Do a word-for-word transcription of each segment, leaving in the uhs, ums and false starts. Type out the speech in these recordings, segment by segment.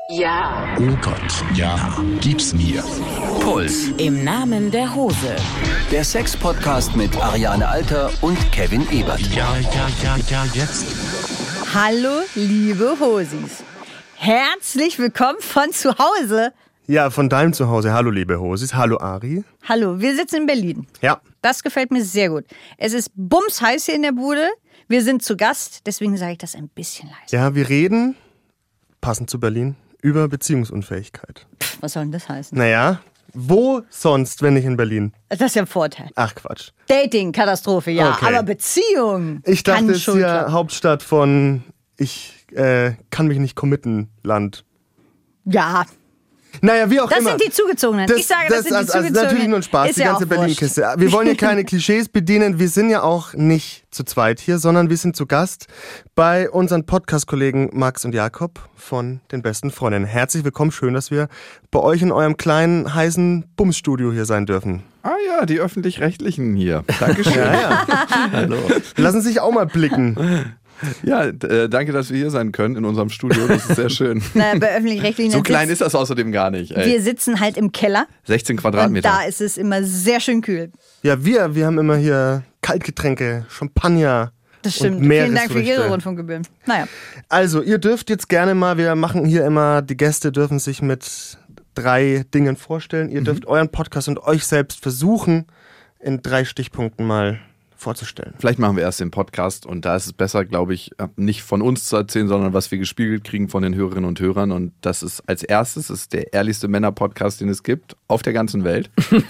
Ja. Oh Gott, ja, gib's mir. Puls. Im Namen der Hose. Der Sex-Podcast mit Ariane Alter und Kevin Ebert. Ja, ja, ja, ja, jetzt. Hallo, liebe Hosis. Herzlich willkommen von zu Hause. Ja, von deinem Zuhause. Hallo, liebe Hosis. Hallo, Ari. Hallo, wir sitzen in Berlin. Ja. Das gefällt mir sehr gut. Es ist bumsheiß hier in der Bude. Wir sind zu Gast, deswegen sage ich das ein bisschen leise. Ja, wir reden, passend zu Berlin, über Beziehungsunfähigkeit. Pff, was soll denn das heißen? Naja, wo sonst, wenn nicht in Berlin? Das ist ja ein Vorteil. Ach, Quatsch. Dating, Katastrophe, ja. Okay. Aber Beziehung. Ich dachte, kann es ist schon ja klappen. Hauptstadt von ich äh, kann mich nicht committen, Land. Ja, Naja, wie auch das immer. sind die Zugezogenen. ich sage, das, sind die also, also Zugezogenen. natürlich nur ein Spaß, Ist die ja ganze auch wurscht. Berlin-Kiste. Wir wollen hier keine Klischees bedienen. Wir sind ja auch nicht zu zweit hier, sondern wir sind zu Gast bei unseren Podcast-Kollegen Max und Jakob von den besten Freundinnen. Herzlich willkommen, schön, dass wir bei euch in eurem kleinen, heißen Bumsstudio hier sein dürfen. Ah ja, die Öffentlich-Rechtlichen hier. Dankeschön. Ja, ja. Hallo. Lassen sich auch mal blicken. Ja, äh, danke, dass wir hier sein können in unserem Studio. Das ist sehr schön. Na, bei öffentlich-rechtlichen So klein sitzt- ist das außerdem gar nicht. Ey. Wir sitzen halt im Keller. sechzehn Und Quadratmeter. da ist es immer sehr schön kühl. Ja, wir, wir haben immer hier Kaltgetränke, Champagner. Das stimmt. Und Vielen Dank für Meeresfrüchte. Ihre Rundfunkgebühren. Naja. Also, ihr dürft jetzt gerne mal, wir machen hier immer, die Gäste dürfen sich mit drei Dingen vorstellen. Ihr dürft euren Podcast und euch selbst versuchen, in drei Stichpunkten mal vorzustellen. Vielleicht machen wir erst den Podcast und da ist es besser, glaube ich, nicht von uns zu erzählen, sondern was wir gespiegelt kriegen von den Hörerinnen und Hörern. Und das ist als erstes ist der ehrlichste Männer-Podcast, den es gibt, auf der ganzen Welt.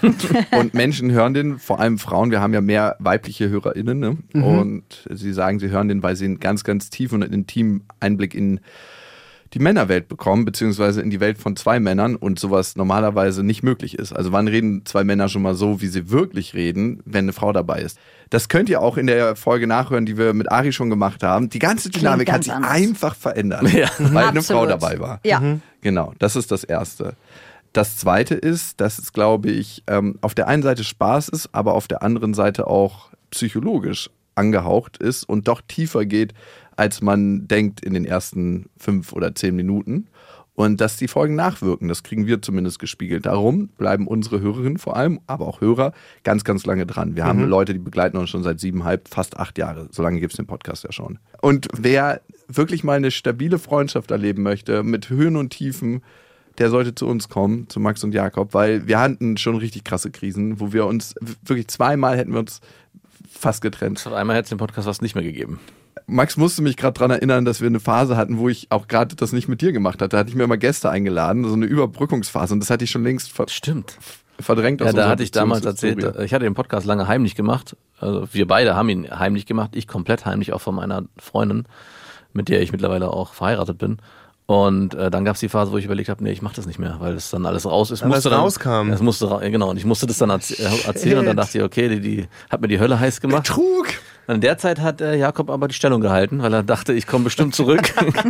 Und Menschen hören den, vor allem Frauen. Wir haben ja mehr weibliche HörerInnen. Ne? Mhm. Und sie sagen, sie hören den, weil sie einen ganz, ganz tiefen und intimen Einblick in die Männerwelt bekommen, beziehungsweise in die Welt von zwei Männern und sowas normalerweise nicht möglich ist. Also wann reden zwei Männer schon mal so, wie sie wirklich reden, wenn eine Frau dabei ist? Das könnt ihr auch in der Folge nachhören, die wir mit Ari schon gemacht haben. Die ganze Dynamik hat sich anders. einfach verändert, ja. weil eine Frau Absolut. dabei war. Ja. Mhm. Genau, das ist das Erste. Das Zweite ist, dass es, glaube ich, ähm, auf der einen Seite Spaß ist, aber auf der anderen Seite auch psychologisch angehaucht ist und doch tiefer geht, als man denkt in den ersten fünf oder zehn Minuten. Und dass die Folgen nachwirken, das kriegen wir zumindest gespiegelt. Darum bleiben unsere Hörerinnen vor allem, aber auch Hörer, ganz, ganz lange dran. Wir mhm. haben Leute, die begleiten uns schon seit siebeneinhalb, fast acht Jahre. So lange gibt es den Podcast ja schon. Und wer wirklich mal eine stabile Freundschaft erleben möchte, mit Höhen und Tiefen, der sollte zu uns kommen, zu Max und Jakob, weil wir hatten schon richtig krasse Krisen, wo wir uns, wirklich zweimal hätten wir uns fast getrennt. Einmal hätte es den Podcast fast nicht mehr gegeben. Max musste mich gerade daran erinnern, dass wir eine Phase hatten, wo ich auch gerade das nicht mit dir gemacht hatte. Da hatte ich mir immer Gäste eingeladen, so eine Überbrückungsphase. Und das hatte ich schon längst ver- Stimmt. verdrängt. Ja, aus da unserer hatte ich damals Beziehungshistorie. erzählt, ich hatte den Podcast lange heimlich gemacht. Also wir beide haben ihn heimlich gemacht. Ich komplett heimlich, auch von meiner Freundin, mit der ich mittlerweile auch verheiratet bin. Und äh, dann gab es die Phase, wo ich überlegt habe, nee, ich mache das nicht mehr, weil das dann alles raus ist. Weil musste es dann, rauskam. Es musste ra- ja, genau. Und ich musste das dann erz- äh, erzählen und dann dachte ich, okay, die, die hat mir die Hölle heiß gemacht. Betrug! Und in der Zeit hat äh, Jakob aber die Stellung gehalten, weil er dachte, ich komme bestimmt zurück.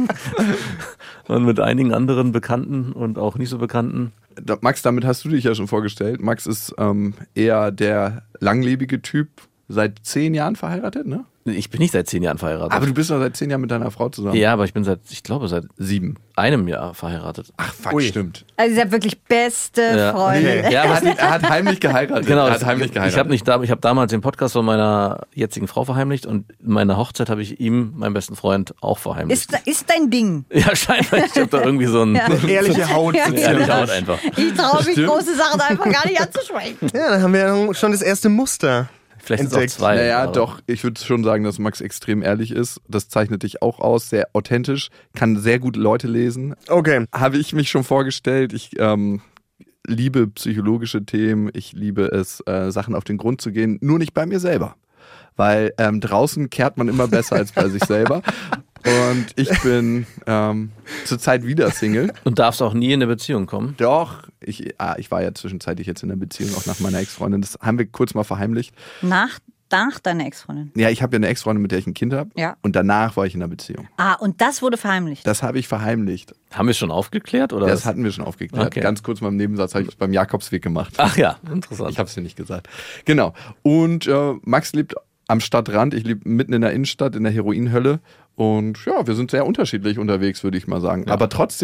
Und mit einigen anderen Bekannten und auch nicht so Bekannten. Da, Max, damit hast du dich ja schon vorgestellt. Max ist ähm, eher der langlebige Typ, seit zehn Jahren verheiratet, ne? Ich bin nicht seit zehn Jahren verheiratet. Aber du bist doch seit zehn Jahren mit deiner Frau zusammen. Ja, aber ich bin seit, ich glaube, seit Sieben. einem Jahr verheiratet. Ach, fuck, Ui. stimmt. Also ihr seid wirklich beste Ja. Freunde. Okay. Ja, Er aber hat, er hat heimlich geheiratet. genau. er Das, hat heimlich geheiratet. ich habe nicht da, ich habe damals den Podcast von meiner jetzigen Frau verheimlicht und meine Hochzeit habe ich ihm, meinem besten Freund, auch verheimlicht. Ist, ist dein Ding. Ja, scheinbar. Ich habe da irgendwie so ein Ja. Ehrliche Haut. Ja, sitzt ja. ehrliche hier. Haut einfach. Ich traue mich, Stimmt. große Sachen einfach gar nicht anzusprechen. Ja, dann haben wir ja schon das erste Muster. Vielleicht sind es auch entdeckt. zwei. Naja, aber- doch, ich würde schon sagen, dass Max extrem ehrlich ist. Das zeichnet dich auch aus, sehr authentisch, kann sehr gut Leute lesen. Okay. Habe ich mich schon vorgestellt. Ich ähm, liebe psychologische Themen, ich liebe es, äh, Sachen auf den Grund zu gehen, nur nicht bei mir selber. Weil ähm, draußen kehrt man immer besser als bei sich selber. Und ich bin ähm, zurzeit wieder Single. Und darfst auch nie in eine Beziehung kommen. Doch, ich, ah, ich war ja zwischenzeitlich jetzt in einer Beziehung, auch nach meiner Ex-Freundin. Das haben wir kurz mal verheimlicht. Nach, nach deiner Ex-Freundin. Ja, ich habe ja eine Ex-Freundin, mit der ich ein Kind habe. Ja. Und danach war ich in einer Beziehung. Ah, und das wurde verheimlicht. Das habe ich verheimlicht. Haben wir es schon aufgeklärt? Oder Das hatten wir schon aufgeklärt. Okay. Ganz kurz mal im Nebensatz habe ich es beim Jakobsweg gemacht. Ach ja, interessant. Ich habe es dir nicht gesagt. Genau. Und äh, Max lebt am Stadtrand. Ich lebe mitten in der Innenstadt, in der Heroinhölle. Und ja, wir sind sehr unterschiedlich unterwegs, würde ich mal sagen. Ja. Aber trotzdem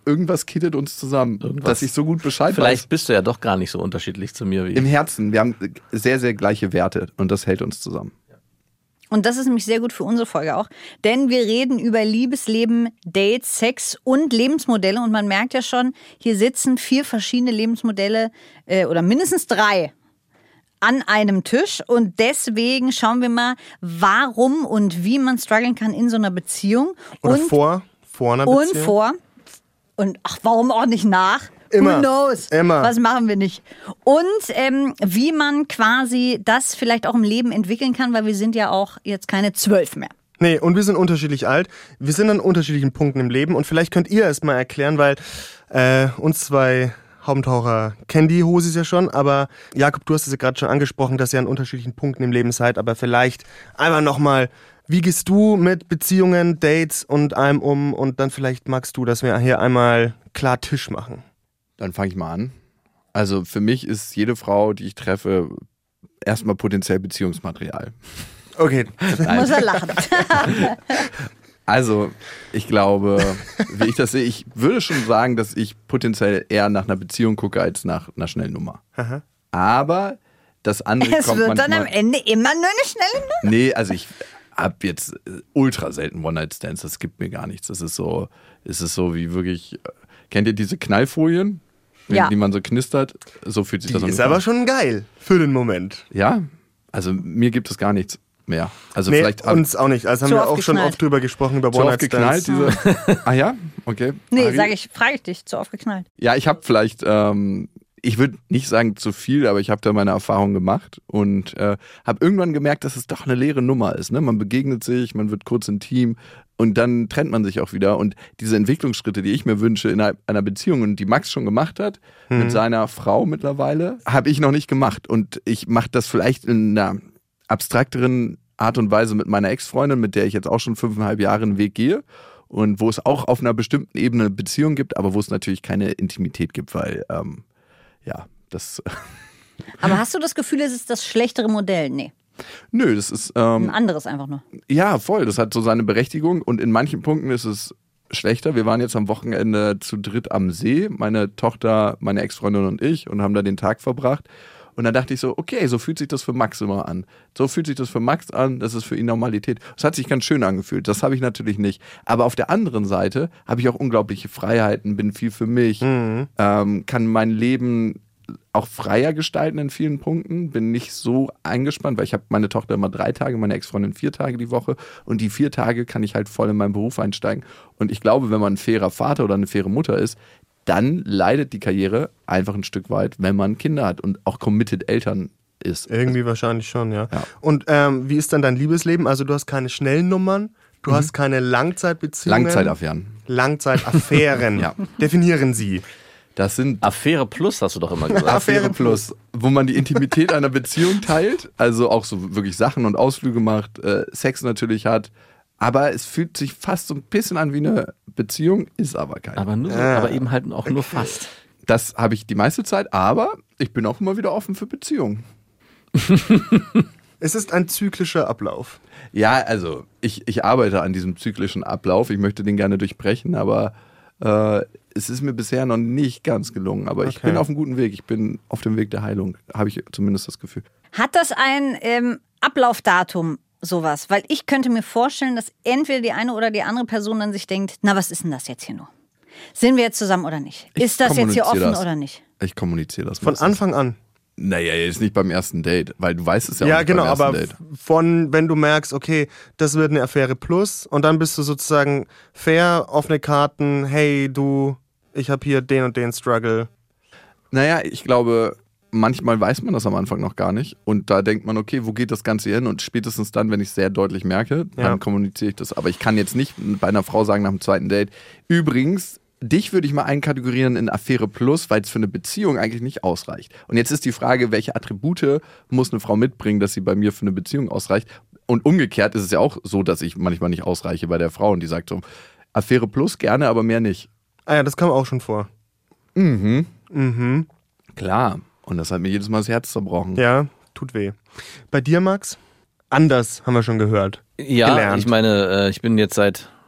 irgendwas kittet uns zusammen, Irgendwas. dass ich so gut Bescheid Vielleicht weiß. bist du ja doch gar nicht so unterschiedlich zu mir wie Im ich. Herzen, wir haben sehr, sehr gleiche Werte und das hält uns zusammen. Und das ist nämlich sehr gut für unsere Folge auch, denn wir reden über Liebesleben, Dates, Sex und Lebensmodelle. Und man merkt ja schon, hier sitzen vier verschiedene Lebensmodelle äh, oder mindestens drei an einem Tisch. Und deswegen schauen wir mal, warum und wie man strugglen kann in so einer Beziehung. Oder und, vor, vor einer und Beziehung. vor. Und ach, warum auch nicht nach? Immer. Who knows? Immer. Was machen wir nicht? Und ähm, wie man quasi das vielleicht auch im Leben entwickeln kann, weil wir sind ja auch jetzt keine zwölf mehr. Nee, und wir sind unterschiedlich alt. Wir sind an unterschiedlichen Punkten im Leben. Und vielleicht könnt ihr es mal erklären, weil äh, uns zwei Haubentaucher kennen die Hosis ja schon. Aber Jakob, du hast es ja gerade schon angesprochen, dass ihr an unterschiedlichen Punkten im Leben seid. Aber vielleicht einmal nochmal, wie gehst du mit Beziehungen, Dates und allem um? Und dann vielleicht magst du, dass wir hier einmal klar Tisch machen. Dann fange ich mal an. Also für mich ist jede Frau, die ich treffe, erstmal potenziell Beziehungsmaterial. Okay. Muss er lachen. Also ich glaube, wie ich das sehe, ich würde schon sagen, dass ich potenziell eher nach einer Beziehung gucke als nach einer schnellen Nummer. Aha. Aber das andere Es kommt wird manchmal... dann am Ende immer nur eine schnelle Nummer. Nee, also ich habe jetzt ultra selten One-Night-Stands. Das gibt mir gar nichts. Das ist so, es ist so wie wirklich... Kennt ihr diese Knallfolien? Ja. Die man so knistert? So fühlt sich Die das an. ist aber schon geil für den Moment. Ja, also mir gibt es gar nichts mehr. Also Nee, vielleicht ab- uns auch nicht. Also haben Zu wir oft auch schon geknallt. oft drüber gesprochen, über zu oft geknallt. One-Night-Stands. Diese, ah ja, okay. Nee, Ari? sag ich, frage ich dich, zu oft geknallt. Ja, ich habe vielleicht, ähm, ich würde nicht sagen zu viel, aber ich habe da meine Erfahrung gemacht und äh, habe irgendwann gemerkt, dass es doch eine leere Nummer ist. Ne? Man begegnet sich, man wird kurz intim und dann trennt man sich auch wieder. Und diese Entwicklungsschritte, die ich mir wünsche innerhalb einer Beziehung und die Max schon gemacht hat, Mhm. mit seiner Frau mittlerweile, habe ich noch nicht gemacht. Und ich mache das vielleicht in einer abstrakteren Art und Weise mit meiner Ex-Freundin, mit der ich jetzt auch schon fünfeinhalb Jahre einen Weg gehe. Und wo es auch auf einer bestimmten Ebene eine Beziehung gibt, aber wo es natürlich keine Intimität gibt, weil, ähm, ja, das. Aber hast du das Gefühl, es ist das schlechtere Modell? Nee, Nö, das ist. ein Ähm, anderes einfach nur. ja, voll. Das hat so seine Berechtigung und in manchen Punkten ist es schlechter. Wir waren jetzt am Wochenende zu dritt am See, meine Tochter, meine Ex-Freundin und ich, und haben da den Tag verbracht. Und dann dachte ich so, okay, so fühlt sich das für Max immer an. So fühlt sich das für Max an, das ist für ihn Normalität. Das hat sich ganz schön angefühlt, das habe ich natürlich nicht. Aber auf der anderen Seite habe ich auch unglaubliche Freiheiten, bin viel für mich, Mhm. ähm, kann mein Leben auch freier gestalten in vielen Punkten, bin nicht so eingespannt, weil ich habe meine Tochter immer drei Tage, meine Ex-Freundin vier Tage die Woche und die vier Tage kann ich halt voll in meinen Beruf einsteigen. Und ich glaube, wenn man ein fairer Vater oder eine faire Mutter ist, dann leidet die Karriere einfach ein Stück weit, wenn man Kinder hat und auch committed Eltern ist. Irgendwie wahrscheinlich schon, ja. Ja. Und ähm, wie ist dann dein Liebesleben? Also du hast keine schnellen Nummern, du hast keine Langzeitbeziehungen. Langzeitaffären. Langzeitaffären. Ja. Definieren Sie. Das sind Affäre Plus hast du doch immer gesagt. Affäre Plus, wo man die Intimität einer Beziehung teilt, also auch so wirklich Sachen und Ausflüge macht, äh, Sex natürlich hat, aber es fühlt sich fast so ein bisschen an wie eine Beziehung, ist aber keine. Aber, nur, Ah. aber eben halt auch nur fast. Das habe ich die meiste Zeit, aber ich bin auch immer wieder offen für Beziehungen. Es ist ein zyklischer Ablauf. Ja, also ich, ich arbeite an diesem zyklischen Ablauf, ich möchte den gerne durchbrechen, aber äh, es ist mir bisher noch nicht ganz gelungen, aber ich Okay. bin auf einem guten Weg, ich bin auf dem Weg der Heilung, habe ich zumindest das Gefühl. Hat das ein ähm, Ablaufdatum, sowas? Weil ich könnte mir vorstellen, dass entweder die eine oder die andere Person dann sich denkt, na, was ist denn das jetzt hier nur? Sind wir jetzt zusammen oder nicht? Ich Ist das jetzt hier offen kommuniziere das. oder nicht? Ich kommuniziere das Von meistens. Anfang an. Naja, jetzt nicht beim ersten Date, weil du weißt es ja, Ja, auch nicht genau, beim ersten aber Date. von, wenn du merkst, okay, das wird eine Affäre plus und dann bist du sozusagen fair, offene Karten, hey, du, ich habe hier den und den Struggle. Naja, ich glaube, manchmal weiß man das am Anfang noch gar nicht und da denkt man, okay, wo geht das Ganze hin? Und spätestens dann, wenn ich es sehr deutlich merke, dann Ja. kommuniziere ich das. Aber ich kann jetzt nicht bei einer Frau sagen nach dem zweiten Date, übrigens, dich würde ich mal einkategorieren in Affäre Plus, weil es für eine Beziehung eigentlich nicht ausreicht. Und jetzt ist die Frage, welche Attribute muss eine Frau mitbringen, dass sie bei mir für eine Beziehung ausreicht? Und umgekehrt ist es ja auch so, dass ich manchmal nicht ausreiche bei der Frau und die sagt so, Affäre Plus gerne, aber mehr nicht. Ah ja, das kam auch schon vor. Mhm. Mhm. Klar. Und das hat mir jedes Mal das Herz zerbrochen. Ja, tut weh. Bei dir, Max? Anders, haben wir schon gehört. Ja, Gelernt. ich meine, äh, ich bin jetzt seit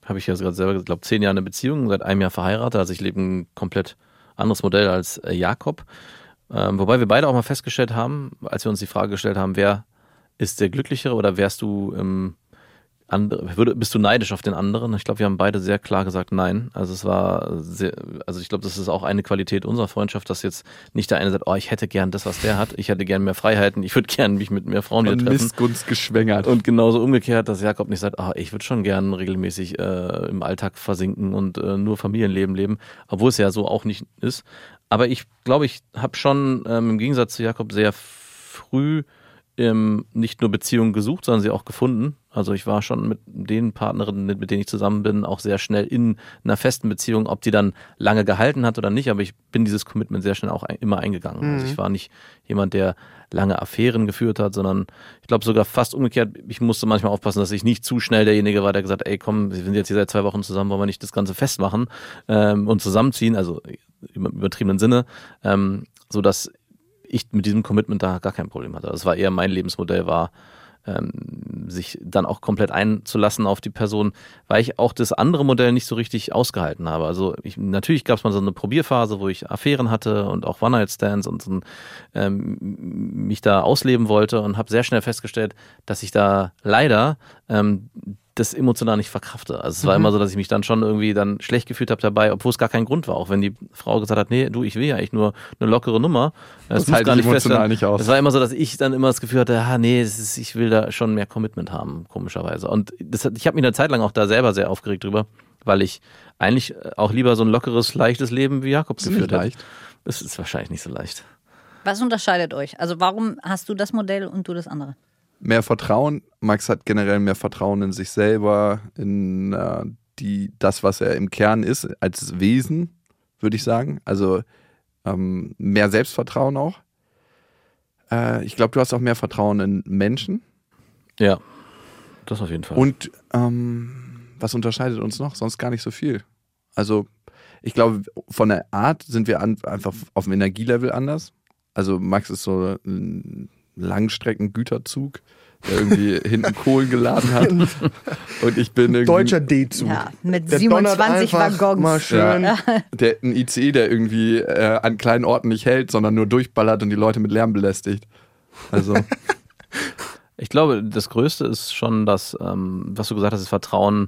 habe ich ja gerade selber gesagt, glaube zehn Jahre eine Beziehung, seit einem Jahr verheiratet. Also ich lebe ein komplett anderes Modell als äh, Jakob. Ähm, wobei wir beide auch mal festgestellt haben, als wir uns die Frage gestellt haben, wer ist der Glücklichere oder wärst du ähm, andere, würde, bist du neidisch auf den anderen? Ich glaube, wir haben beide sehr klar gesagt, nein. Also es war sehr, also ich glaube, das ist auch eine Qualität unserer Freundschaft, dass jetzt nicht der eine sagt, oh, ich hätte gern das, was der hat, ich hätte gern mehr Freiheiten, ich würde gern mich mit mehr Frauen wieder treffen. Missgunst geschwängert. Und genauso umgekehrt, dass Jakob nicht sagt, oh, ich würde schon gern regelmäßig äh, im Alltag versinken und äh, nur Familienleben leben, obwohl es ja so auch nicht ist. Aber ich glaube, ich habe schon ähm, im Gegensatz zu Jakob sehr früh ähm, nicht nur Beziehungen gesucht, sondern sie auch gefunden. Also ich war schon mit den Partnerinnen, mit denen ich zusammen bin, auch sehr schnell in einer festen Beziehung, ob die dann lange gehalten hat oder nicht, aber ich bin dieses Commitment sehr schnell auch ein, immer eingegangen. Mhm. Also ich war nicht jemand, der lange Affären geführt hat, sondern ich glaube sogar fast umgekehrt, ich musste manchmal aufpassen, dass ich nicht zu schnell derjenige war, der gesagt hat, ey komm, wir sind jetzt hier seit zwei Wochen zusammen, wollen wir nicht das Ganze festmachen ähm, und zusammenziehen, also im übertriebenen Sinne, ähm, sodass ich mit diesem Commitment da gar kein Problem hatte. Das war eher mein Lebensmodell, war ähm, sich dann auch komplett einzulassen auf die Person, weil ich auch das andere Modell nicht so richtig ausgehalten habe. Also ich, natürlich gab es mal so eine Probierphase, wo ich Affären hatte und auch One-Night-Stands und so ein, ähm, mich da ausleben wollte und habe sehr schnell festgestellt, dass ich da leider ähm, das emotional nicht verkrafte. Also es war mhm. immer so, dass ich mich dann schon irgendwie dann schlecht gefühlt habe dabei, obwohl es gar kein Grund war. Auch wenn die Frau gesagt hat, nee, du, ich will ja eigentlich nur eine lockere Nummer. Das, das halte ich emotional nicht aus. Es war immer so, dass ich dann immer das Gefühl hatte, ah, nee, das ist, ich will da schon mehr Commitment haben, komischerweise. Und das hat, ich habe mich eine Zeit lang auch da selber sehr aufgeregt drüber, weil ich eigentlich auch lieber so ein lockeres, leichtes Leben wie Jakob geführt habe. Das ist wahrscheinlich nicht so leicht. Was unterscheidet euch? Also warum hast du das Modell und du das andere? Mehr Vertrauen. Max hat generell mehr Vertrauen in sich selber, in äh, die, das, was er im Kern ist, als Wesen, würde ich sagen. Also ähm, mehr Selbstvertrauen auch. Äh, ich glaube, du hast auch mehr Vertrauen in Menschen. Ja, das auf jeden Fall. Und ähm, was unterscheidet uns noch? Sonst gar nicht so viel. Also ich glaube, von der Art sind wir an, einfach auf dem Energielevel anders. Also Max ist so ein Langstreckengüterzug, der irgendwie hinten Kohlen geladen hat. Und ich bin irgendwie... Deutscher D-Zug. Ja, mit der siebenundzwanzig Waggons. Mal schön. Ja, der, ein I C E, der irgendwie äh, an kleinen Orten nicht hält, sondern nur durchballert und die Leute mit Lärm belästigt. Also... Ich glaube, das Größte ist schon das, ähm, was du gesagt hast, ist Vertrauen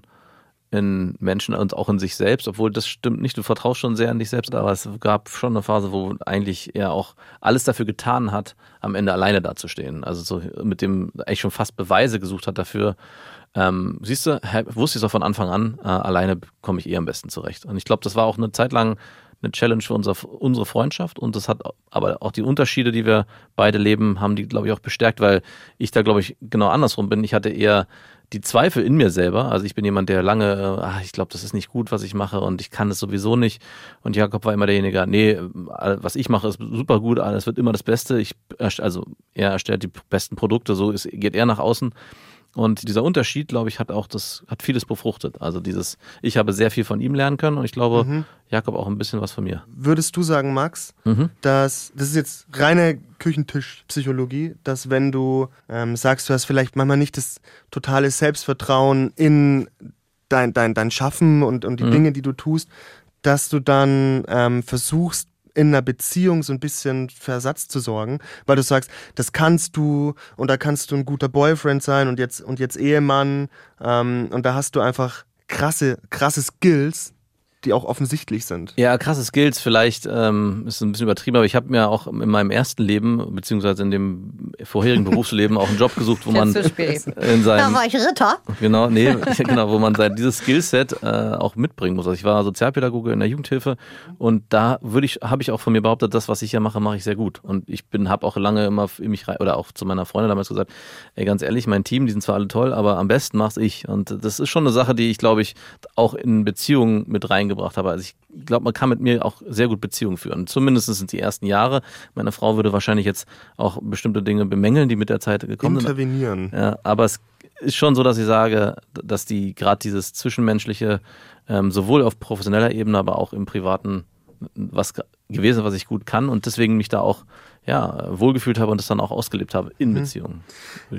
in Menschen und auch in sich selbst, obwohl das stimmt nicht, du vertraust schon sehr in dich selbst, aber es gab schon eine Phase, wo eigentlich er auch alles dafür getan hat, am Ende alleine dazustehen. Also so mit dem eigentlich schon fast Beweise gesucht hat dafür. Ähm, siehst du, wusste ich es auch von Anfang an, äh, alleine komme ich eh am besten zurecht. Und ich glaube, das war auch eine Zeit lang eine Challenge für unser, unsere Freundschaft und das hat aber auch die Unterschiede, die wir beide leben, haben die, glaube ich, auch bestärkt, weil ich da, glaube ich, genau andersrum bin. Ich hatte eher die Zweifel in mir selber. Also ich bin jemand, der lange, ach, ich glaube, das ist nicht gut, was ich mache und ich kann es sowieso nicht. Und Jakob war immer derjenige, nee, was ich mache, ist super gut, alles wird immer das Beste. Ich, also er erstellt die besten Produkte, so ist, geht er nach außen. Und dieser Unterschied, glaube ich, hat auch das, hat vieles befruchtet. Also dieses, ich habe sehr viel von ihm lernen können und ich glaube, mhm. Jakob auch ein bisschen was von mir. Würdest du sagen, Max, mhm. dass, das ist jetzt reine Küchentischpsychologie, dass wenn du ähm, sagst, du hast vielleicht manchmal nicht das totale Selbstvertrauen in dein, dein, dein Schaffen und, und die mhm. Dinge, die du tust, dass du dann ähm, versuchst, in einer Beziehung so ein bisschen für Ersatz zu sorgen, weil du sagst, das kannst du und da kannst du ein guter Boyfriend sein und jetzt, und jetzt Ehemann ähm, und da hast du einfach krasse, krasse Skills, die auch offensichtlich sind. Ja, krasse Skills vielleicht, ähm, ist ein bisschen übertrieben, aber ich habe mir auch in meinem ersten Leben, beziehungsweise in dem vorherigen Berufsleben auch einen Job gesucht, wo man in seinem... Da war ich Ritter. Genau, nee, genau, wo man sein, dieses Skillset äh, auch mitbringen muss. Also ich war Sozialpädagoge in der Jugendhilfe und da würde ich, habe ich auch von mir behauptet, das, was ich hier mache, mache ich sehr gut. Und ich bin, habe auch lange immer in mich rein, oder auch zu meiner Freundin damals gesagt, ey, ganz ehrlich, mein Team, die sind zwar alle toll, aber am besten mach's ich. Und das ist schon eine Sache, die ich, glaube ich, auch in Beziehungen mit reingebracht habe. Also ich glaube, man kann mit mir auch sehr gut Beziehungen führen. Zumindest sind die ersten Jahre. Meine Frau würde wahrscheinlich jetzt auch bestimmte Dinge bemängeln, die mit der Zeit gekommen sind. Intervenieren. Ja, aber es ist schon so, dass ich sage, dass die gerade dieses Zwischenmenschliche ähm, sowohl auf professioneller Ebene, aber auch im Privaten was gewesen, was ich gut kann und deswegen mich da auch ja, wohlgefühlt habe und das dann auch ausgelebt habe in Beziehungen. Ja, ich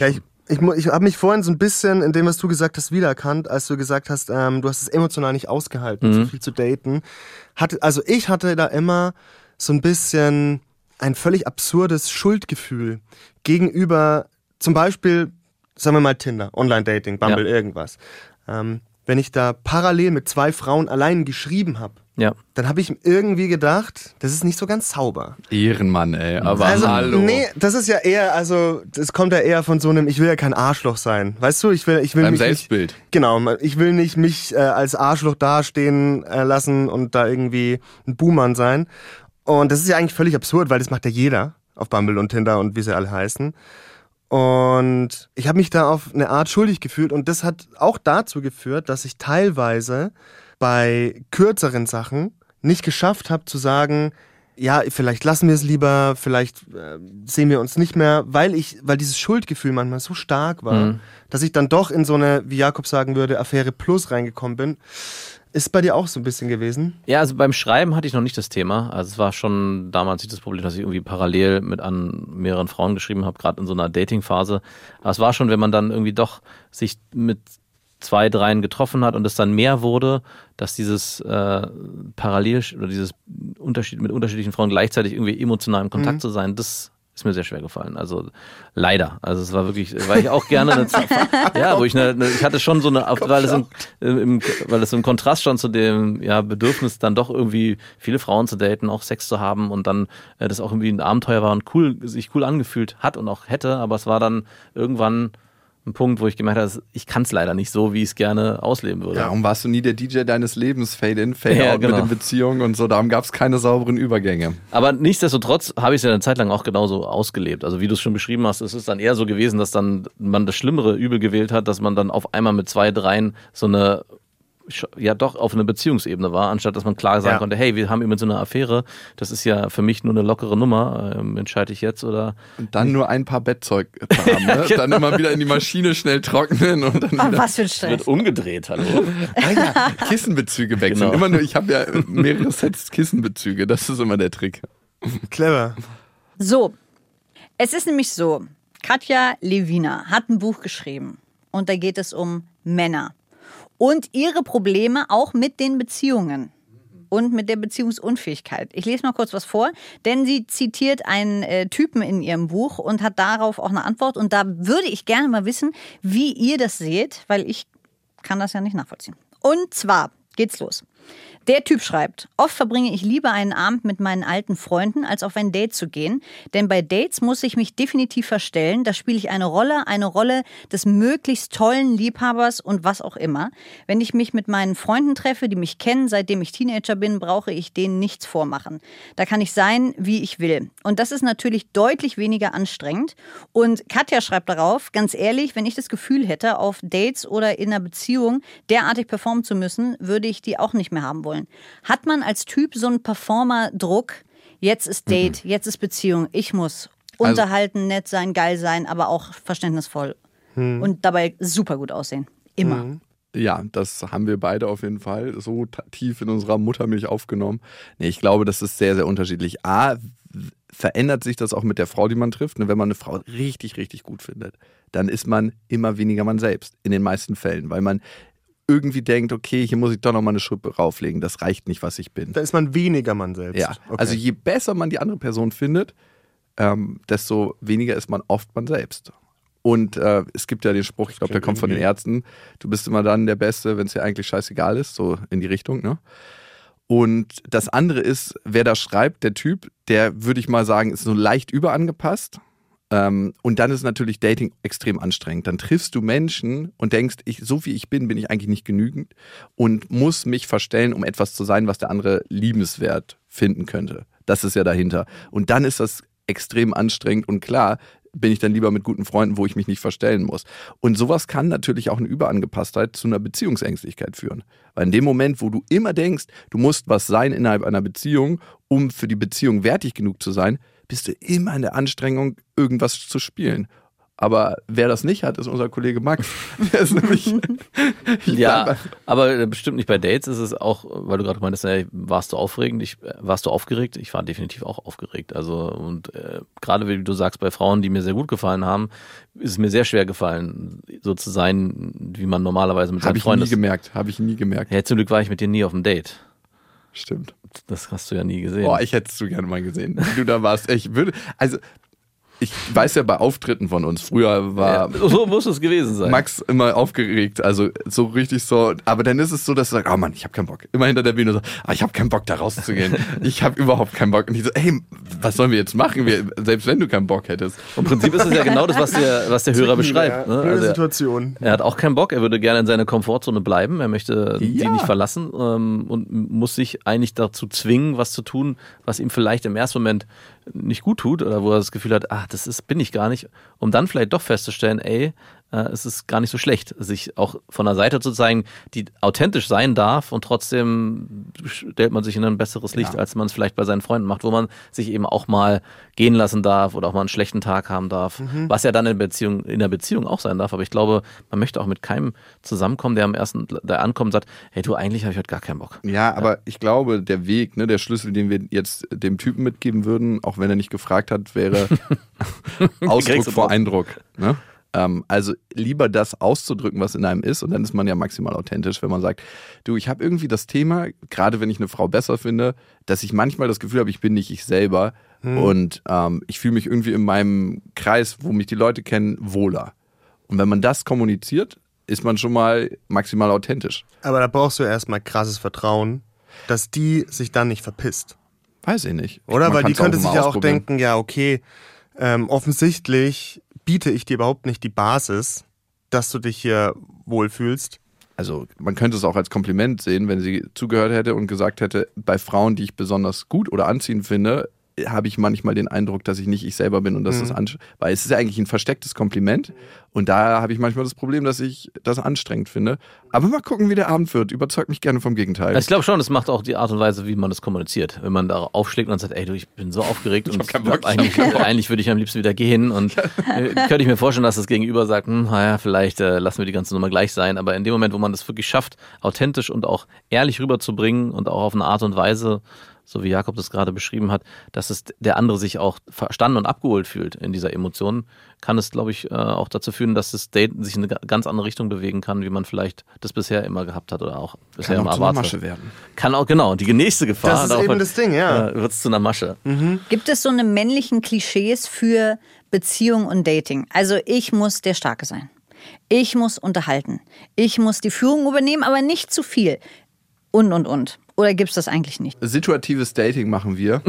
Ich, mu- ich habe mich vorhin so ein bisschen in dem, was du gesagt hast, wiedererkannt, als du gesagt hast, ähm, du hast es emotional nicht ausgehalten, Mhm. so viel zu daten. Hatte, also ich hatte da immer so ein bisschen ein völlig absurdes Schuldgefühl gegenüber zum Beispiel, sagen wir mal Tinder, Online-Dating, Bumble, Ja. irgendwas. Ähm, wenn ich da parallel mit zwei Frauen allein geschrieben habe, Ja. dann habe ich irgendwie gedacht, das ist nicht so ganz sauber. Ehrenmann, ey. Aber Also, hallo. nee, das ist ja eher, also, das kommt ja eher von so einem, ich will ja kein Arschloch sein. Weißt du, ich will, ich will Beim mich Selbstbild. Nicht, genau, ich will nicht mich äh, als Arschloch dastehen äh, lassen und da irgendwie ein Buhmann sein. Und das ist ja eigentlich völlig absurd, weil das macht ja jeder auf Bumble und Tinder und wie sie alle heißen. Und ich habe mich da auf eine Art schuldig gefühlt und das hat auch dazu geführt, dass ich teilweise bei kürzeren Sachen nicht geschafft habe zu sagen, ja, vielleicht lassen wir es lieber, vielleicht äh, sehen wir uns nicht mehr, weil ich, weil dieses Schuldgefühl manchmal so stark war, Mhm. dass ich dann doch in so eine, wie Jakob sagen würde, Affäre Plus reingekommen bin. Ist bei dir auch so ein bisschen gewesen? Ja, also beim Schreiben hatte ich noch nicht das Thema. Also es war schon damals nicht das Problem, dass ich irgendwie parallel mit an mehreren Frauen geschrieben habe, gerade in so einer Dating-Phase. Aber es war schon, wenn man dann irgendwie doch sich mit zwei, dreien getroffen hat und es dann mehr wurde, dass dieses äh, parallel oder dieses Unterschied mit unterschiedlichen Frauen gleichzeitig irgendwie emotional im Kontakt Mhm. zu sein, das ist mir sehr schwer gefallen. Also leider. Also es war wirklich, weil ich auch gerne eine Zeit, ja, wo ich eine, eine, ich hatte schon so eine, weil es im, im, weil es im Kontrast stand zu dem ja, Bedürfnis, dann doch irgendwie viele Frauen zu daten, auch Sex zu haben und dann äh, das auch irgendwie ein Abenteuer war und cool, sich cool angefühlt hat und auch hätte, aber es war dann irgendwann ein Punkt, wo ich gemerkt habe, ich kann es leider nicht so, wie ich es gerne ausleben würde. Darum warst du nie der D J deines Lebens, Fade-in, Fade-out Ja, genau. mit den Beziehungen und so. Darum gab es keine sauberen Übergänge. Aber nichtsdestotrotz habe ich es ja eine Zeit lang auch genauso ausgelebt. Also wie du es schon beschrieben hast, es ist dann eher so gewesen, dass dann man das schlimmere Übel gewählt hat, dass man dann auf einmal mit zwei, dreien so eine, ja doch auf eine Beziehungsebene war, anstatt dass man klar sagen Ja. konnte, hey, wir haben eben so eine Affäre, das ist ja für mich nur eine lockere Nummer, ähm, entscheide ich jetzt oder... Und dann nur ein paar Bettzeug zu haben, ne? Genau. Dann immer wieder in die Maschine schnell trocknen und dann Oh, wieder was für ein Wird Stress. umgedreht, hallo. ah ja, Kissenbezüge wechseln. Genau. Immer nur, ich habe ja mehrere Sets Kissenbezüge, das ist immer der Trick. Clever. So, es ist nämlich so, Katja Lewina hat ein Buch geschrieben und da geht es um Männer und ihre Probleme auch mit den Beziehungen und mit der Beziehungsunfähigkeit. Ich lese mal kurz was vor, denn sie zitiert einen äh, Typen in ihrem Buch und hat darauf auch eine Antwort und da würde ich gerne mal wissen, wie ihr das seht, weil ich kann das ja nicht nachvollziehen. Und zwar geht's los. Der Typ schreibt, oft verbringe ich lieber einen Abend mit meinen alten Freunden, als auf ein Date zu gehen. Denn bei Dates muss ich mich definitiv verstellen. Da spiele ich eine Rolle, eine Rolle des möglichst tollen Liebhabers und was auch immer. Wenn ich mich mit meinen Freunden treffe, die mich kennen, seitdem ich Teenager bin, brauche ich denen nichts vormachen. Da kann ich sein, wie ich will. Und das ist natürlich deutlich weniger anstrengend. Und Katja schreibt darauf, ganz ehrlich, wenn ich das Gefühl hätte, auf Dates oder in einer Beziehung derartig performen zu müssen, würde ich die auch nicht mehr haben wollen. Hat man als Typ so einen Performer-Druck, jetzt ist Date, mhm. jetzt ist Beziehung, ich muss Also- unterhalten, nett sein, geil sein, aber auch verständnisvoll Hm. und dabei super gut aussehen. Immer. Mhm. Ja, das haben wir beide auf jeden Fall so t- tief in unserer Muttermilch aufgenommen. Nee, ich glaube, das ist sehr, sehr unterschiedlich. A, w- verändert sich das auch mit der Frau, die man trifft. Ne? Wenn man eine Frau richtig, richtig gut findet, dann ist man immer weniger man selbst, in den meisten Fällen, weil man irgendwie denkt, okay, hier muss ich doch noch mal eine Schippe rauflegen, das reicht nicht, was ich bin. Da ist man weniger man selbst. Ja, Okay. also je besser man die andere Person findet, ähm, desto weniger ist man oft man selbst. Und äh, es gibt ja den Spruch, ich glaube, der kommt von den Ärzten, du bist immer dann der Beste, wenn es dir eigentlich scheißegal ist, so in die Richtung, ne? Und das andere ist, wer da schreibt, der Typ, der würde ich mal sagen, ist so leicht überangepasst. Ähm, und dann ist natürlich Dating extrem anstrengend. Dann triffst du Menschen und denkst, ich, so wie ich bin, bin ich eigentlich nicht genügend und muss mich verstellen, um etwas zu sein, was der andere liebenswert finden könnte. Das ist ja dahinter. Und dann ist das extrem anstrengend und klar, bin ich dann lieber mit guten Freunden, wo ich mich nicht verstellen muss. Und sowas kann natürlich auch eine Überangepasstheit zu einer Beziehungsängstlichkeit führen. Weil in dem Moment, wo du immer denkst, du musst was sein innerhalb einer Beziehung, um für die Beziehung wertig genug zu sein, bist du immer in der Anstrengung, irgendwas zu spielen. Aber wer das nicht hat, ist unser Kollege Max. Der ist nämlich ja, aber bestimmt nicht bei Dates ist es auch, weil du gerade meintest, ey, warst du aufregend? Ich, warst du aufgeregt? Ich war definitiv auch aufgeregt. Also und äh, gerade wie du sagst, bei Frauen, die mir sehr gut gefallen haben, ist es mir sehr schwer gefallen, so zu sein, wie man normalerweise mit seinen Freunden ist. Habe ich nie gemerkt. Habe ich nie gemerkt. Ja, zum Glück war ich mit dir nie auf dem Date. Stimmt. Das hast du ja nie gesehen. Boah, ich hätte es so gerne mal gesehen, wie du da warst. Ich würde, also ich weiß ja bei Auftritten von uns, früher war ja, so muss es gewesen sein. Max immer aufgeregt, also so richtig so, aber dann ist es so, dass er sagt, oh Mann, ich habe keinen Bock. Immer hinter der Bühne so, ah, ich habe keinen Bock da rauszugehen. Ich habe überhaupt keinen Bock. Und ich so, ey, was sollen wir jetzt machen, wir, selbst wenn du keinen Bock hättest. Im Prinzip ist es ja genau das, was der, was der Hörer beschreibt. Ja, ne? blöde Also Situation. Er, er hat auch keinen Bock, er würde gerne in seiner Komfortzone bleiben, er möchte Ja. die nicht verlassen ähm, und muss sich eigentlich dazu zwingen, was zu tun, was ihm vielleicht im ersten Moment nicht gut tut oder wo er das Gefühl hat, ach, das ist, bin ich gar nicht, um dann vielleicht doch festzustellen, ey, äh, es ist gar nicht so schlecht, sich auch von der Seite zu zeigen, die authentisch sein darf und trotzdem stellt man sich in ein besseres Licht, Ja. als man es vielleicht bei seinen Freunden macht, wo man sich eben auch mal gehen lassen darf oder auch mal einen schlechten Tag haben darf, Mhm. was ja dann in, Beziehung, in der Beziehung auch sein darf, aber ich glaube, man möchte auch mit keinem zusammenkommen, der am ersten, der ankommt und sagt, hey du, eigentlich habe ich heute gar keinen Bock. Ja, aber ich glaube, der Weg, ne, der Schlüssel, den wir jetzt dem Typen mitgeben würden, auch wenn er nicht gefragt hat, wäre Ausdruck kriegst du vor drauf. Eindruck. Ne? Ähm, also lieber das auszudrücken, was in einem ist, und dann ist man ja maximal authentisch, wenn man sagt, du, ich habe irgendwie das Thema, gerade wenn ich eine Frau besser finde, dass ich manchmal das Gefühl habe, ich bin nicht ich selber Hm. und ähm, ich fühle mich irgendwie in meinem Kreis, wo mich die Leute kennen, wohler. Und wenn man das kommuniziert, ist man schon mal maximal authentisch. Aber da brauchst du erstmal krasses Vertrauen, dass die sich dann nicht verpisst. Weiß ich nicht. Oder? Man Weil die kann's auch könnte mal sich ja auch ausprobieren. denken, ja, okay, ähm, offensichtlich biete ich dir überhaupt nicht die Basis, dass du dich hier wohlfühlst. Also man könnte es auch als Kompliment sehen, wenn sie zugehört hätte und gesagt hätte, bei Frauen, die ich besonders gut oder anziehend finde, habe ich manchmal den Eindruck, dass ich nicht ich selber bin und dass Mhm. das ansch- weil es ist ja eigentlich ein verstecktes Kompliment und da habe ich manchmal das Problem, dass ich das anstrengend finde. Aber mal gucken, wie der Abend wird. Überzeugt mich gerne vom Gegenteil. Also ich glaube schon, es macht auch die Art und Weise, wie man das kommuniziert. Wenn man da aufschlägt und sagt, ey du, ich bin so aufgeregt und hab keinen Bock, ich eigentlich, eigentlich würde ich am liebsten wieder gehen und äh, könnte ich mir vorstellen, dass das Gegenüber sagt, hm, naja, vielleicht äh, lassen wir die ganze Nummer gleich sein, aber in dem Moment, wo man das wirklich schafft, authentisch und auch ehrlich rüberzubringen und auch auf eine Art und Weise, so wie Jakob das gerade beschrieben hat, dass es der andere sich auch verstanden und abgeholt fühlt in dieser Emotion, kann es, glaube ich, äh, auch dazu führen, dass das Date sich in eine ga- ganz andere Richtung bewegen kann, wie man vielleicht das bisher immer gehabt hat oder auch bisher Kann immer auch zu einer erwartet. Masche werden. Kann auch, genau. Die nächste Gefahr. Das ist darauf eben hat- das Ding, ja. äh, wird es zu einer Masche. Gibt es so eine männlichen Klischees für Beziehung und Dating? Also ich muss der Starke sein. Ich muss unterhalten. Ich muss die Führung übernehmen, aber nicht zu viel. Und, und, und. Oder gibt es das eigentlich nicht? Situatives Dating machen wir,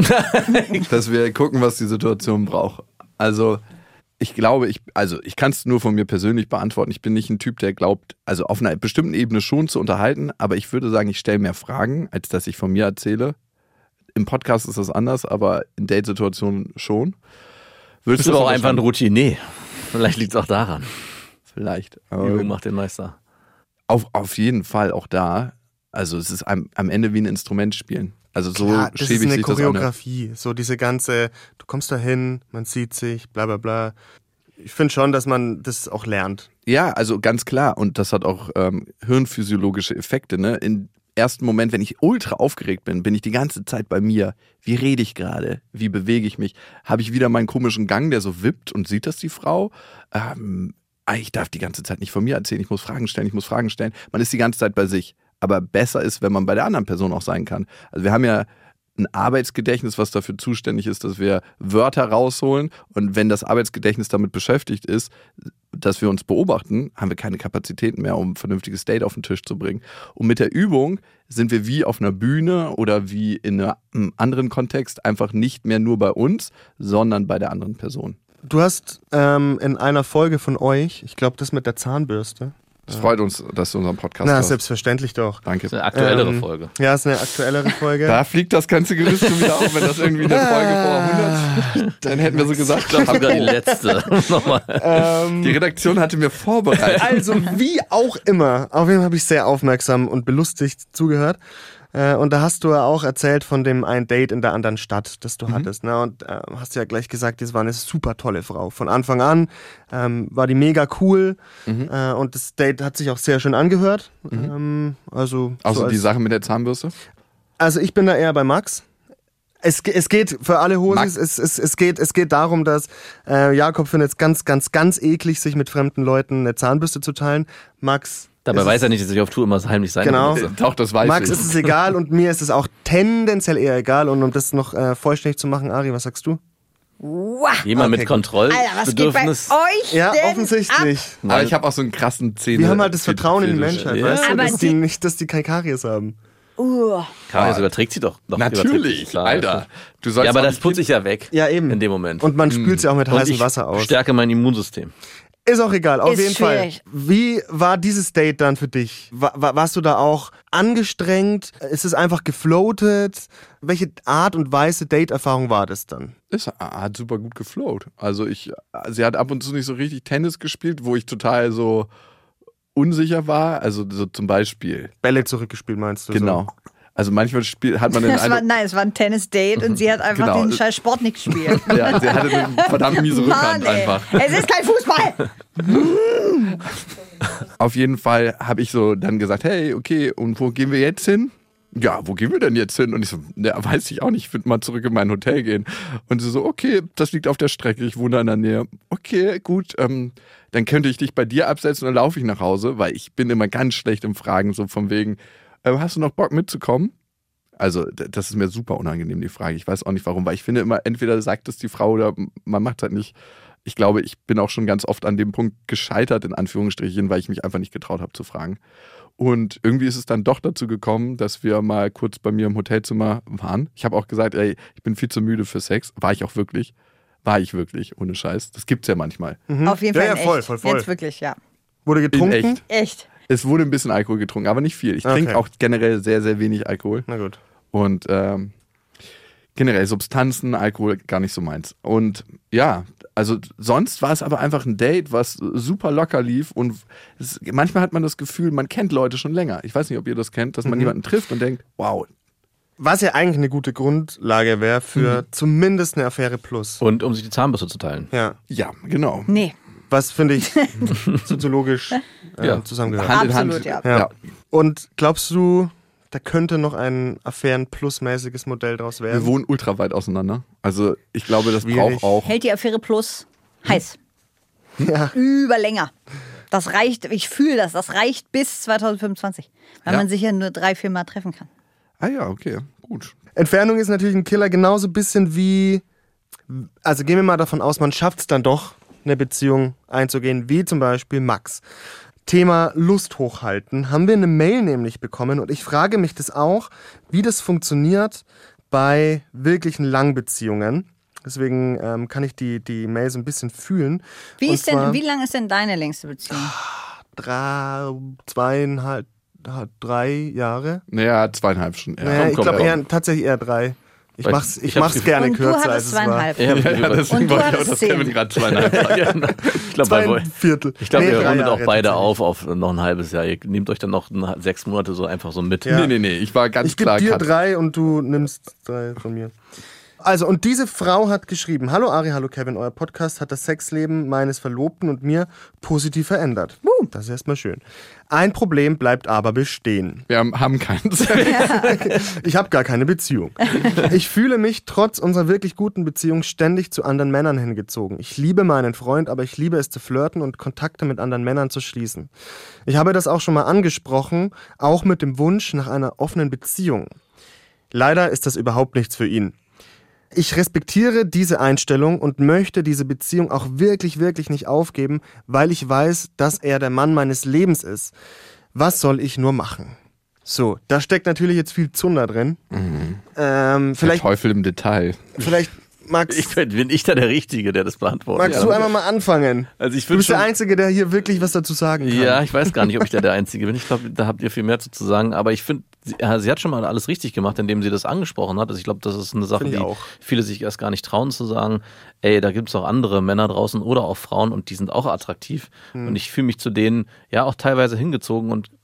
dass wir gucken, was die Situation braucht. Also ich glaube, ich, also ich kann es nur von mir persönlich beantworten. Ich bin nicht ein Typ, der glaubt, also auf einer bestimmten Ebene schon zu unterhalten, aber ich würde sagen, ich stelle mehr Fragen, als dass ich von mir erzähle. Im Podcast ist das anders, aber in Datesituationen schon. Du Würdest bist aber das auch einfach ein unterschreiben? Routinier. Vielleicht liegt es auch daran. Vielleicht. Übung Aber macht den Meister. auf, auf jeden Fall auch da. Also es ist am, am Ende wie ein Instrument spielen. Also so Ja, das ist schäbig eine sich das anhört. Choreografie. So diese ganze, du kommst da hin, man sieht sich, bla bla bla. Ich finde schon, dass man das auch lernt. Ja, also ganz klar. Und das hat auch ähm, hirnphysiologische Effekte. Ne? Im ersten Moment, wenn ich ultra aufgeregt bin, bin ich die ganze Zeit bei mir. Wie rede ich gerade? Wie bewege ich mich? Habe ich wieder meinen komischen Gang, der so wippt und sieht das die Frau? Ähm, ich darf die ganze Zeit nicht von mir erzählen. Ich muss Fragen stellen, ich muss Fragen stellen. Man ist die ganze Zeit bei sich. Aber besser ist, wenn man bei der anderen Person auch sein kann. Also wir haben ja ein Arbeitsgedächtnis, was dafür zuständig ist, dass wir Wörter rausholen. Und wenn das Arbeitsgedächtnis damit beschäftigt ist, dass wir uns beobachten, haben wir keine Kapazitäten mehr, um ein vernünftiges Date auf den Tisch zu bringen. Und mit der Übung sind wir wie auf einer Bühne oder wie in einem anderen Kontext einfach nicht mehr nur bei uns, sondern bei der anderen Person. Du hast ähm, in einer Folge von euch, ich glaube das mit der Zahnbürste. Es freut uns, dass du unseren Podcast Na, hast. selbstverständlich doch. Danke. Das ist eine aktuellere Ähm, Folge. Ja, ist eine aktuellere Folge. Da fliegt das ganze Gerüst schon wieder auf, wenn das irgendwie eine Folge vor hundert, dann hätten wir so gesagt, Ich glaube sogar die letzte. Nochmal. ähm, die Redaktion hatte mir vorbereitet. Also wie auch immer, auf jeden Fall habe ich sehr aufmerksam und belustigt zugehört. Äh, und da hast du ja auch erzählt von dem ein Date in der anderen Stadt, das du mhm. hattest. Ne? Und äh, hast ja gleich gesagt, das war eine super tolle Frau. Von Anfang an ähm, war die mega cool. Mhm. Äh, und das Date hat sich auch sehr schön angehört. Mhm. Ähm, also Außer so die Sache mit der Zahnbürste? Also ich bin da eher bei Max. Es, es geht für alle Hosis, es, es, es, geht, es geht darum, dass äh, Jakob findet es ganz, ganz, ganz eklig, sich mit fremden Leuten eine Zahnbürste zu teilen. Max. Dabei weiß er nicht, dass ich auf Tour immer heimlich sein Genau. benutze. Doch, das weiß Max ich. ist es egal und mir ist es auch tendenziell eher egal. Und um das noch äh, vollständig zu machen, Ari, was sagst du? Wow. Jemand Okay, mit Kontrollbedürfnis. Alter, was geht bei euch Ja, denn offensichtlich. Aber Nein. ich habe auch so einen krassen Zähne. Wir haben halt das Vertrauen in die Menschheit, Ja. weißt du, Aber dass die, die- nicht, dass die kein Karies haben. Uh. Karies überträgt sie doch. doch überträgt sie, Natürlich, klar. Alter. Du sollst Ja, aber auch das nicht putze ich ja weg. Ja, eben. In dem Moment. Und man spült sie auch mit Und heißem ich Wasser aus. stärke mein Immunsystem. Ist auch egal, auf Ist jeden schwierig. Fall. Wie war dieses Date dann für dich? War, war, warst du da auch angestrengt? Ist es einfach gefloatet? Welche Art und Weise Date-Erfahrung war das dann? Es hat super gut geflowt. Also ich, sie hat ab und zu nicht so richtig Tennis gespielt, wo ich total so unsicher war. Also so zum Beispiel. Bälle zurückgespielt, meinst du? Genau. Also manchmal spielt, hat man den Das war, Eindruck, nein, es war ein Tennis-Date und sie hat einfach Genau. den scheiß Sport nicht gespielt. ja, sie hatte eine verdammt miese Rückhand Mann, ey. einfach. Es ist kein Fußball! Auf jeden Fall habe ich so dann gesagt, hey, okay, und wo gehen wir jetzt hin? Ja, wo gehen wir denn jetzt hin? Und ich so, ja, weiß ich auch nicht, ich würde mal zurück in mein Hotel gehen. Und sie so, okay, das liegt auf der Strecke, ich wohne da in der Nähe. Okay, gut, ähm, dann könnte ich dich bei dir absetzen und dann laufe ich nach Hause, weil ich bin immer ganz schlecht im Fragen, so von wegen, äh, hast du noch Bock mitzukommen? Also d- das ist mir super unangenehm, die Frage. Ich weiß auch nicht warum, weil ich finde immer, entweder sagt es die Frau oder man macht es halt nicht. Ich glaube, ich bin auch schon ganz oft an dem Punkt gescheitert, in Anführungsstrichen, weil ich mich einfach nicht getraut habe zu fragen. Und irgendwie ist es dann doch dazu gekommen, dass wir mal kurz bei mir im Hotelzimmer waren. Ich habe auch gesagt, ey, ich bin viel zu müde für Sex. War ich auch wirklich. War ich wirklich, ohne Scheiß. Das gibt's ja manchmal. Auf jeden Ja, Fall ja, in voll, echt. voll, voll. Jetzt wirklich, ja. Wurde In getrunken? echt. Echt. Es wurde ein bisschen Alkohol getrunken, aber nicht viel. Ich Okay. trinke auch generell sehr, sehr wenig Alkohol. Na gut. Und ähm, generell Substanzen, Alkohol gar nicht so meins. Und ja, also sonst war es aber einfach ein Date, was super locker lief. Und es, manchmal hat man das Gefühl, man kennt Leute schon länger. Ich weiß nicht, ob ihr das kennt, dass man Mhm. jemanden trifft und denkt, wow. Was ja eigentlich eine gute Grundlage wäre für zumindest eine Affäre Plus. Und um sich die Zahnbürste zu teilen. Ja. Ja, genau. Nee. Was finde ich soziologisch äh, Ja. zusammengehört. Hand in Absolut, Hand. ja. Ja. Und glaubst du, da könnte noch ein Affären-Plus-mäßiges Modell draus Wir werden? wohnen ultra weit auseinander. Also ich glaube, das Schwierig. braucht auch. Hält die Affäre Plus heiß. Ja. Über länger. Das reicht, ich fühle das, das reicht bis zwanzig fünfundzwanzig. Weil Ja. man sich ja nur drei, vier Mal treffen kann. Ah ja, okay, gut. Entfernung ist natürlich ein Killer, genauso ein bisschen wie, also gehen wir mal davon aus, man schafft es dann doch, eine Beziehung einzugehen, wie zum Beispiel Max. Thema Lust hochhalten, haben wir eine Mail nämlich bekommen und ich frage mich das auch, wie das funktioniert bei wirklichen Langbeziehungen. Deswegen ähm, kann ich die, die Mail so ein bisschen fühlen. Wie, Und ist denn, zwar wie lang ist denn deine längste Beziehung? drei, zweieinhalb, drei Jahre? Naja, zweieinhalb schon. Ja. Naja, ich komm, glaube komm. eher, tatsächlich eher drei. Ich Weil mach's, ich ich hab's mach's gef- gerne Und du kürzer, als hattest es war. zweieinhalb. Ich, hab Ja, über- deswegen Und du wollte ich auch, hattest dass zehn. Kevin gerade zweieinhalb sagt. ich glaube, Zwei bei- Viertel. ich glaub, Nee, ihr drei rundet auch Jahre beide tatsächlich. auf auf noch ein halbes Jahr. Ihr nehmt euch dann noch ein- sechs Monate so einfach so mit. Ja. Nee, nee, nee, ich war ganz Ich gebe klar dir Cut. drei und du nimmst drei von mir. Also, und diese Frau hat geschrieben: Hallo Ari, hallo Kevin, euer Podcast hat das Sexleben meines Verlobten und mir positiv verändert. Das ist erstmal schön. Ein Problem bleibt aber bestehen. Wir haben, haben keins. Ich habe gar keine Beziehung. Ich fühle mich trotz unserer wirklich guten Beziehung ständig zu anderen Männern hingezogen. Ich liebe meinen Freund, aber ich liebe es zu flirten und Kontakte mit anderen Männern zu schließen. Ich habe das auch schon mal angesprochen, auch mit dem Wunsch nach einer offenen Beziehung. Leider ist das überhaupt nichts für ihn. Ich respektiere diese Einstellung und möchte diese Beziehung auch wirklich, wirklich nicht aufgeben, weil ich weiß, dass er der Mann meines Lebens ist. Was soll ich nur machen? So, da steckt natürlich jetzt viel Zunder drin. Ähm, Der vielleicht, Teufel im Detail. vielleicht Max, Ich bin, bin ich da der Richtige, der das beantwortet. magst du einmal mal anfangen? Also ich Du finde bist schon, der Einzige, der hier wirklich was dazu sagen kann. ja, ich weiß gar nicht, ob ich da der Einzige bin. Ich glaube, da habt ihr viel mehr zu sagen. Aber ich finde, sie, ja, sie hat schon mal alles richtig gemacht, indem sie das angesprochen hat. Also ich glaube, das ist eine Sache, Finde ich die auch. viele sich erst gar nicht trauen zu sagen. Ey, da gibt es auch andere Männer draußen oder auch Frauen und die sind auch attraktiv. Hm. Und ich fühle mich zu denen ja auch teilweise hingezogen und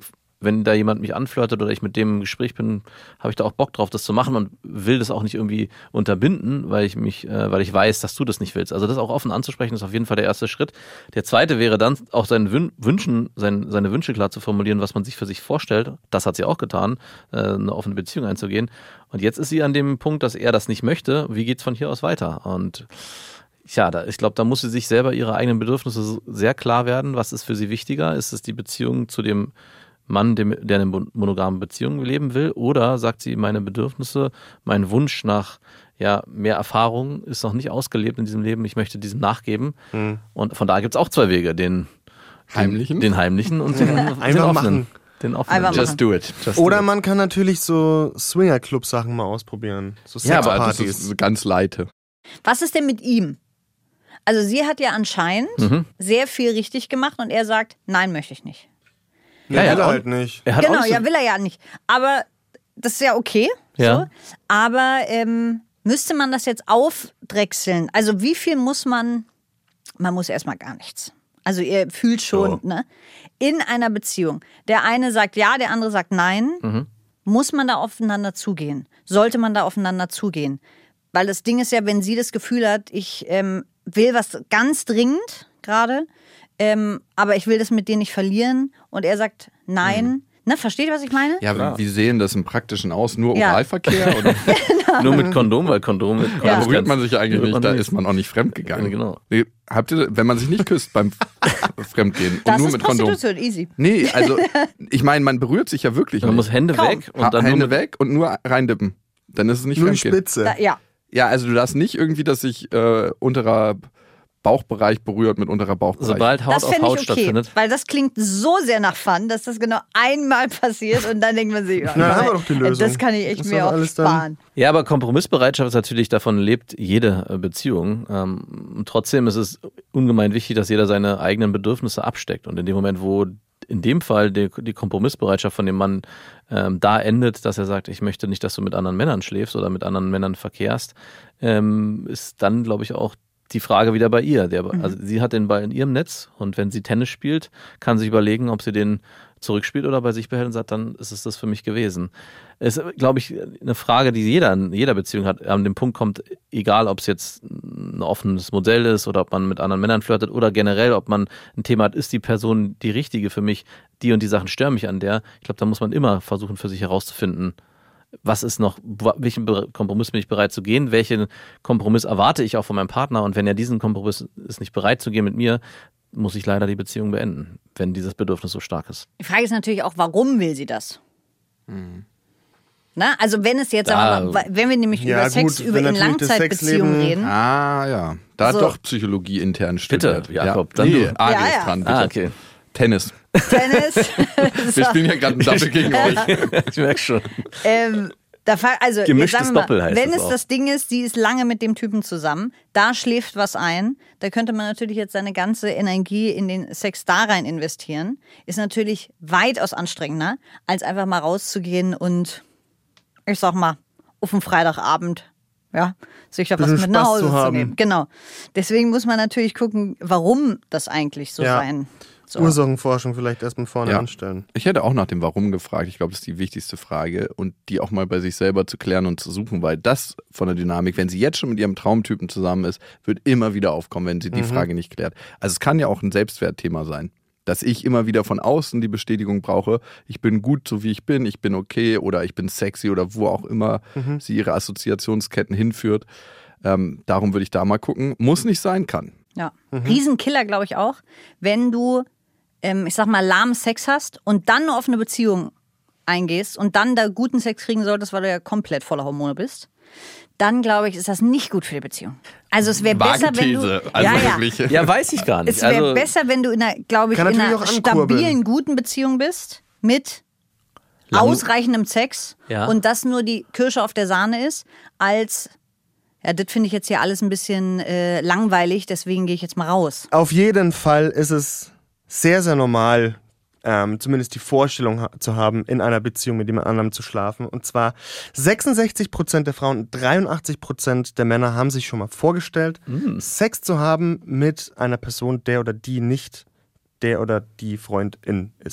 wenn da jemand mich anflirtet oder ich mit dem im Gespräch bin, habe ich da auch Bock drauf, das zu machen und will das auch nicht irgendwie unterbinden, weil ich mich, äh, weil ich weiß, dass du das nicht willst. Also das auch offen anzusprechen, ist auf jeden Fall der erste Schritt. Der zweite wäre dann auch seinen Wün- Wünschen, sein, seine Wünsche klar zu formulieren, was man sich für sich vorstellt. Das hat sie auch getan, äh, eine offene Beziehung einzugehen. Und jetzt ist sie an dem Punkt, dass er das nicht möchte. Wie geht's von hier aus weiter? Und ja, da, ich glaube, da muss sie sich selber ihre eigenen Bedürfnisse sehr klar werden. Was ist für sie wichtiger? Ist es die Beziehung zu dem Mann, dem, der eine monogame Beziehung leben will? Oder sagt sie, meine Bedürfnisse, mein Wunsch nach ja, mehr Erfahrung ist noch nicht ausgelebt in diesem Leben. Ich möchte diesem nachgeben. Mhm. Und von da gibt es auch zwei Wege. Den heimlichen, den, den heimlichen und den, den offenen. Machen. Den offenen. Just do it. Just Oder do it. man kann natürlich so Swinger-Club-Sachen mal ausprobieren. So ja, aber das Sexpartys. ist ganz leite. Was ist denn mit ihm? Also sie hat ja anscheinend mhm. sehr viel richtig gemacht und er sagt, nein, möchte ich nicht. Ja, ja, will er auch, halt nicht. Er hat genau, auch so ja, will er ja nicht. Aber das ist ja okay. Ja. So. Aber ähm, müsste man das jetzt aufdrechseln? Also wie viel muss man, man muss erstmal gar nichts. Also ihr fühlt schon, so. ne? In einer Beziehung. Der eine sagt ja, der andere sagt nein. Mhm. Muss man da aufeinander zugehen? Sollte man da aufeinander zugehen? Weil das Ding ist ja, wenn sie das Gefühl hat, ich ähm, will was ganz dringend gerade, ähm, aber ich will das mit dir nicht verlieren und er sagt nein. Mhm. Ne, versteht ihr, was ich meine? Ja, aber wie sehen das im Praktischen aus? Nur ja. Oralverkehr? Oder? Genau. Nur mit Kondom, weil Kondom mit Kondom ja. Da berührt man sich ja eigentlich nicht, da ist man auch nicht fremdgegangen. Ja, genau. Nee, habt ihr, wenn man sich nicht küsst beim Fremdgehen das und nur ist mit Kondom. Prostitution, easy. Nee, also ich meine, man berührt sich ja wirklich. Man nicht. muss Hände Kaum. weg und dann Hände nur mit weg und nur reindippen. Dann ist es nicht nur die Fremdgehen. Spitze. Da, ja. Ja, also du darfst nicht irgendwie, dass sich äh, unterer Bauchbereich berührt mit unterer Bauchbereich. Sobald Haut Das auf fände Haut ich okay, stattfindet. weil das klingt so sehr nach Fun, dass das genau einmal passiert und dann denkt man sich, ja, Na, dann haben wir doch die Lösung. das kann ich echt Das mir soll auch alles dann- sparen. Ja, aber Kompromissbereitschaft ist natürlich, davon lebt jede äh, Beziehung. Ähm, trotzdem ist es ungemein wichtig, dass jeder seine eigenen Bedürfnisse absteckt. Und in dem Moment, wo in dem Fall die, die Kompromissbereitschaft von dem Mann ähm, da endet, dass er sagt, ich möchte nicht, dass du mit anderen Männern schläfst oder mit anderen Männern verkehrst, ähm, ist dann, glaube ich, auch die Frage wieder bei ihr. Der, also sie hat den Ball in ihrem Netz und wenn sie Tennis spielt, kann sie sich überlegen, ob sie den zurückspielt oder bei sich behält und sagt, dann ist es das für mich gewesen. Es ist, glaube ich, eine Frage, die jeder in jeder Beziehung hat, an dem Punkt kommt, egal ob es jetzt ein offenes Modell ist oder ob man mit anderen Männern flirtet oder generell, ob man ein Thema hat, ist die Person die richtige für mich, die und die Sachen stören mich an der. Ich glaube, da muss man immer versuchen, für sich herauszufinden, was ist noch, welchen Kompromiss bin ich bereit zu gehen, welchen Kompromiss erwarte ich auch von meinem Partner und wenn er diesen Kompromiss ist nicht bereit zu gehen mit mir, muss ich leider die Beziehung beenden, wenn dieses Bedürfnis so stark ist. Die Frage ist natürlich auch, warum will sie das? Mhm. Na, also wenn es jetzt, sagen wir mal, wenn wir nämlich Ja, über Sex, gut, über wenn in natürlich das Langzeitbeziehungen Sexleben- reden. Ah, ja. Da So. hat doch Psychologie intern Bitte, studiert. Jakob, ja. dann nee, du. Adi Ja, ist ja. dran, bitte. Ah, okay. Tennis. Tennis. Wir spielen ja gerade ein Double gegen euch. Ich merke schon. ähm, da, fa- also, jetzt Gemischtes sagen wir mal, Doppel heißt wenn es es auch. das Ding ist, sie ist lange mit dem Typen zusammen, da schläft was ein, da könnte man natürlich jetzt seine ganze Energie in den Sex da rein investieren. Ist natürlich weitaus anstrengender, als einfach mal rauszugehen und, ich sag mal, auf einen Freitagabend, ja, sich da was Bisschen mit nach Spaß Hause zu zu, haben. nehmen. Genau. Deswegen muss man natürlich gucken, warum das eigentlich so Ja. sein soll. Ursachenforschung vielleicht erstmal vorne Ja. anstellen. Ich hätte auch nach dem Warum gefragt. Ich glaube, das ist die wichtigste Frage und die auch mal bei sich selber zu klären und zu suchen, weil das von der Dynamik, wenn sie jetzt schon mit ihrem Traumtypen zusammen ist, wird immer wieder aufkommen, wenn sie die Mhm. Frage nicht klärt. Also es kann ja auch ein Selbstwertthema sein, dass ich immer wieder von außen die Bestätigung brauche, ich bin gut, so wie ich bin, ich bin okay oder ich bin sexy oder wo auch immer Mhm. sie ihre Assoziationsketten hinführt. Ähm, darum würde ich da mal gucken. Muss nicht sein, kann. Ja. Riesenkiller, glaube ich auch, wenn du, ähm, ich sag mal, lahmen Sex hast und dann eine offene Beziehung eingehst und dann da guten Sex kriegen solltest, weil du ja komplett voller Hormone bist, dann glaube ich, ist das nicht gut für die Beziehung. Also es wäre besser, wenn du... These. Also ja, ja. wirklich. Ja, weiß ich gar nicht. Es wäre Also, besser, wenn du in einer, glaube ich, Kann in natürlich einer auch ankurbeln. stabilen, guten Beziehung bist mit Lang- ausreichendem Sex Ja. und das nur die Kirsche auf der Sahne ist, als... Ja, das finde ich jetzt hier alles ein bisschen äh, langweilig, deswegen gehe ich jetzt mal raus. Auf jeden Fall ist es sehr, sehr normal, ähm, zumindest die Vorstellung ha- zu haben, in einer Beziehung mit jemand anderem zu schlafen. Und zwar sechsundsechzig Prozent der Frauen und dreiundachtzig Prozent der Männer haben sich schon mal vorgestellt, Sex zu haben mit einer Person, der oder die nicht der oder die Freundin ist.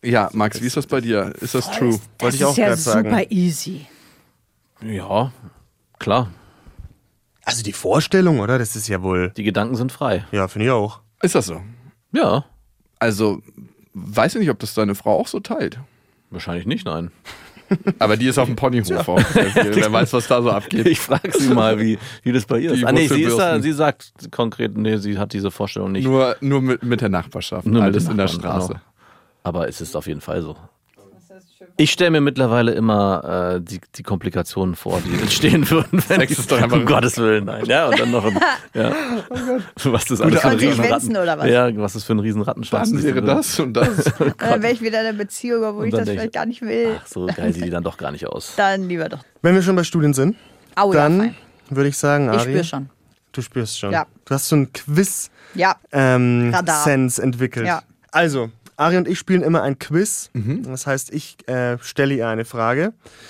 Ja, Max, wie ist das bei dir? Ist das true? Das Wollte ich auch ist ja gerade sagen. super easy. Ja, klar. Also die Vorstellung, oder? Das ist ja wohl... Die Gedanken sind frei. Ja, finde ich auch. Ist das so? Ja, Also, weiß ich nicht, ob das deine Frau auch so teilt. wahrscheinlich nicht, nein. Aber die ist auf dem Ponyhof auch. Wer weiß, was da so abgeht. Ich frage sie mal, wie, wie das bei ihr Die ist. Ah, nee, sie, ist da, Wurzelbürsten. sie sagt konkret, nee, sie hat diese Vorstellung nicht. Nur, nur mit, mit der Nachbarschaft. Nur mit Alles den in der Nachbarn, Straße. genau. Aber es ist auf jeden Fall so. Ich stelle mir mittlerweile immer äh, die, die Komplikationen vor, die entstehen würden, wenn Sex ist doch einfach- um Gottes Willen, nein. Ja, und dann noch ein, ja. Was das alles für ein Konsequenzen Riesenratten, oder was? Ja, was das für ein Riesenrattenschwanz Dann ist. wäre das und das. Und dann wäre ich wieder in einer Beziehung, wo Und ich dann das denk ich- vielleicht gar nicht will. Ach, so geil sieht die dann doch gar nicht aus. Dann lieber doch. Wenn wir schon bei Studien sind, Au, ja, dann fein. würde ich sagen, Ich Ari, spüre schon. du spürst schon. Ja. Du hast so ein Quiz Ja. ähm, Radar. Sense entwickelt. Ja. Also, Ari und ich spielen immer ein Quiz. Mhm. Das heißt, ich äh, stelle ihr eine Frage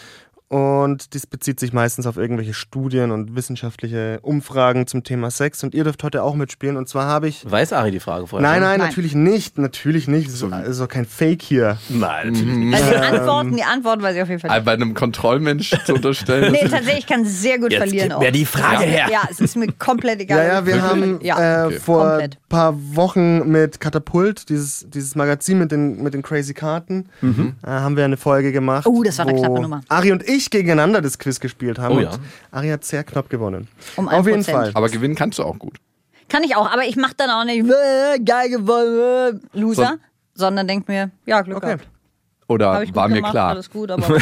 und dies bezieht sich meistens auf irgendwelche Studien und wissenschaftliche Umfragen zum Thema Sex und ihr dürft heute auch mitspielen und zwar habe ich... Weiß Ari die Frage vorher? Nein, schon? nein, Nein. natürlich nicht, natürlich nicht. Das ist, das ist doch kein Fake hier. Nein, natürlich nicht. Also die Ähm. Antworten, die Antworten weiß ich auf jeden Fall nicht. Bei einem Kontrollmensch zu unterstellen. Nee, dass- tatsächlich, ich kann sehr gut Jetzt verlieren gib auch. mir die Frage her. Ja, es ist mir komplett egal. Ja, ja, wir haben Ja. äh, Okay. vor Komplett. ein paar Wochen mit Katapult, dieses, dieses Magazin mit den, mit den crazy Karten, äh, haben wir eine Folge gemacht. Oh, das war eine wo knappe Nummer. Ari und ich gegeneinander das Quiz gespielt haben. Oh ja. Und Ari hat sehr knapp gewonnen. Um ein Auf jeden Prozent. Fall. Aber gewinnen kannst du auch gut. Kann ich auch, aber ich mache dann auch nicht äh, geil gewonnen, äh, Loser, sondern denk mir, ja, Glück Okay. gehabt. Oder Hab ich gut war mir gemacht, klar. alles gut, aber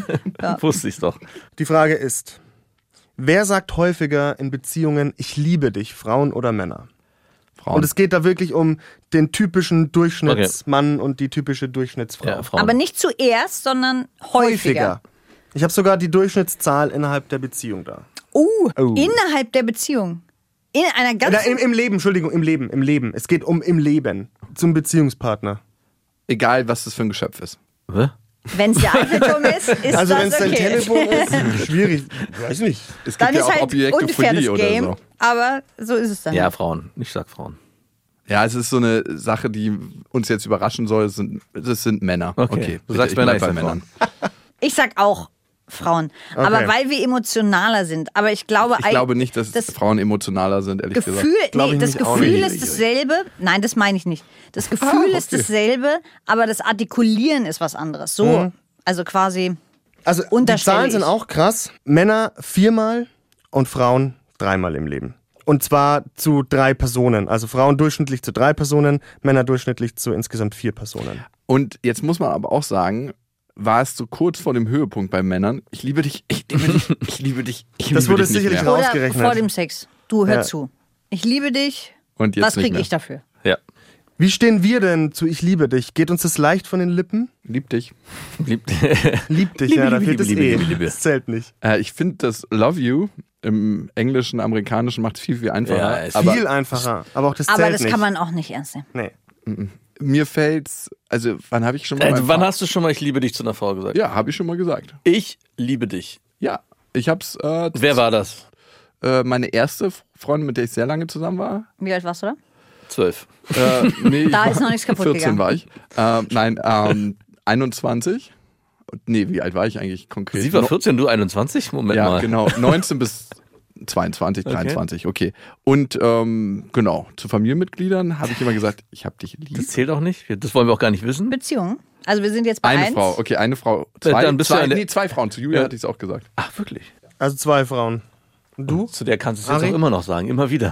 Wusste ich's doch. Die Frage ist, wer sagt häufiger in Beziehungen, ich liebe dich, Frauen oder Männer? Frauen. Und es geht da wirklich um den typischen Durchschnittsmann und die typische Durchschnittsfrau. Ja, Frauen. aber nicht zuerst, sondern häufiger. Ich habe sogar die Durchschnittszahl innerhalb der Beziehung da. Uh, innerhalb der Beziehung. In einer Na, ganzen... im, Im Leben, Entschuldigung, im Leben, im Leben. Es geht um im Leben, zum Beziehungspartner. Egal, was das für ein Geschöpf ist. Hä? Wenn es der Eiffelturm ist, ist Also wenn das es dein okay. Telefon ist, schwierig, weiß nicht. Es gibt Dann ja ist auch halt Objektophilie unfair das oder Game, so. aber so ist es dann. Ja, Frauen. Ich sag Frauen. Ja, es ist so eine Sache, die uns jetzt überraschen soll. Es sind, es sind Männer. Okay. Okay, Du sagst ich bleib Männer, ich bei sag Männern. Ich sag auch Frauen. Aber weil wir emotionaler sind. Aber ich glaube, Ich glaube nicht, dass das Frauen emotionaler sind, ehrlich Gefühl, gesagt. Glaub nee, ich das nämlich auch Gefühl nicht. ist dasselbe. Nein, das meine ich nicht. Das Gefühl Ah, ist okay. dasselbe, aber das Artikulieren ist was anderes. So, Mhm. also quasi. Also die Unterstelle Zahlen sind ich. auch krass. Männer viermal und Frauen dreimal im Leben. Und zwar zu drei Personen. Also Frauen durchschnittlich zu drei Personen, Männer durchschnittlich zu insgesamt vier Personen. Und jetzt muss man aber auch sagen, war es so kurz vor dem Höhepunkt bei Männern. Ich liebe dich, ich liebe dich, ich liebe dich, ich liebe Das wurde dich nicht sicherlich mehr. raus- Oder Ausgerechnet. vor dem Sex. Du hör Ja. zu. Ich liebe dich. Und jetzt Was nicht kriege mehr. ich dafür? Ja. Wie stehen wir denn zu Ich liebe dich? Geht uns das leicht von den Lippen? Lieb dich. Liebt. Lieb dich, Liebe, ja, da liebe, fehlt es liebe, eh. liebe, liebe. Das zählt nicht. Äh, ich finde, das Love You im Englischen, Amerikanischen macht es viel, viel einfacher. Ja, ist aber Viel einfacher, aber auch das Aber zählt das nicht. kann man auch nicht ernst nehmen. Nee. mir fällt's, also wann habe ich schon mal... Äh, meinem wann Vater- hast du schon mal Ich liebe dich zu einer Frau gesagt? Ja, habe ich schon mal gesagt. Ich liebe dich. Ja, ich hab's... Äh, Wer war das? Äh, meine erste Freundin, mit der ich sehr lange zusammen war. Wie alt warst du da? Zwölf. Äh, nee, Da ich ist war noch nichts kaputt vierzehn gegangen. war ich. Äh, nein, ähm, einundzwanzig. Nee, wie alt war ich eigentlich konkret? Sie war No- vierzehn, du einundzwanzig? Moment Ja, mal. genau. neunzehn bis zweiundzwanzig, dreiundzwanzig, okay. Und ähm, genau, zu Familienmitgliedern habe ich immer gesagt, ich habe dich lieb. Das zählt auch nicht. Das wollen wir auch gar nicht wissen. Beziehung. Also wir sind jetzt bei Eine eins. Frau, okay, eine Frau. Zwei, dann bist du zwei, eine- nee, zwei Frauen. Zu Julia Ja. hatte ich es auch gesagt. Ach, wirklich? Also zwei Frauen. Und du? Zu der kannst du es jetzt Ari? auch immer noch sagen. Immer wieder.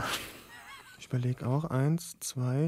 Ich überlege auch. Eins, zwei,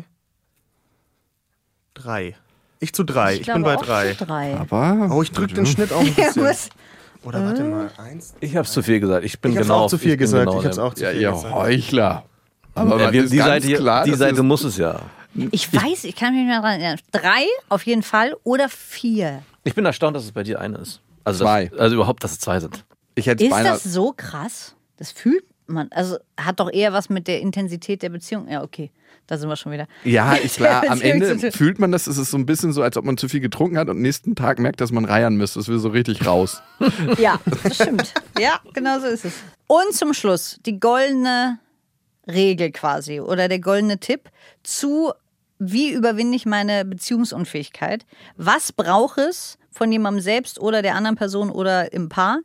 drei. Ich zu drei. Ich, bin glaube bei auch drei. zu drei. Aber Oh, ich drück den Schnitt auch ein Ja, bisschen. muss, Oder warte mal. Eins. Ich hab's zu viel gesagt. Ich bin Ich hab's genau auch zu viel ich bin gesagt. Genau ich hab's der- auch zu ja, viel ihr gesagt. Heuchler. Aber Ja, man wir, ist die ganz Seite, hier, klar, die das Seite ist- muss es ja. ich weiß, ich kann mich nicht mehr dran erinnern. Drei auf jeden Fall oder vier. Ich bin erstaunt, dass es bei dir eine ist. Also Zwei. Das, also überhaupt, dass es zwei sind. Ich hätte Ist beinahe. das so krass? Das fühlt man. Also hat doch eher was mit der Intensität der Beziehung. Ja, okay. Da sind wir schon wieder. Ja, ich klar, am Beziehung zu Ende tun. fühlt man das, es ist so ein bisschen so, als ob man zu viel getrunken hat und am nächsten Tag merkt, dass man reiern müsste. Das will so richtig raus. Ja, das stimmt. Ja, genau so ist es. Und zum Schluss die goldene Regel quasi oder der goldene Tipp zu wie überwinde ich meine Beziehungsunfähigkeit? Was braucht es von jemandem selbst oder der anderen Person oder im Paar,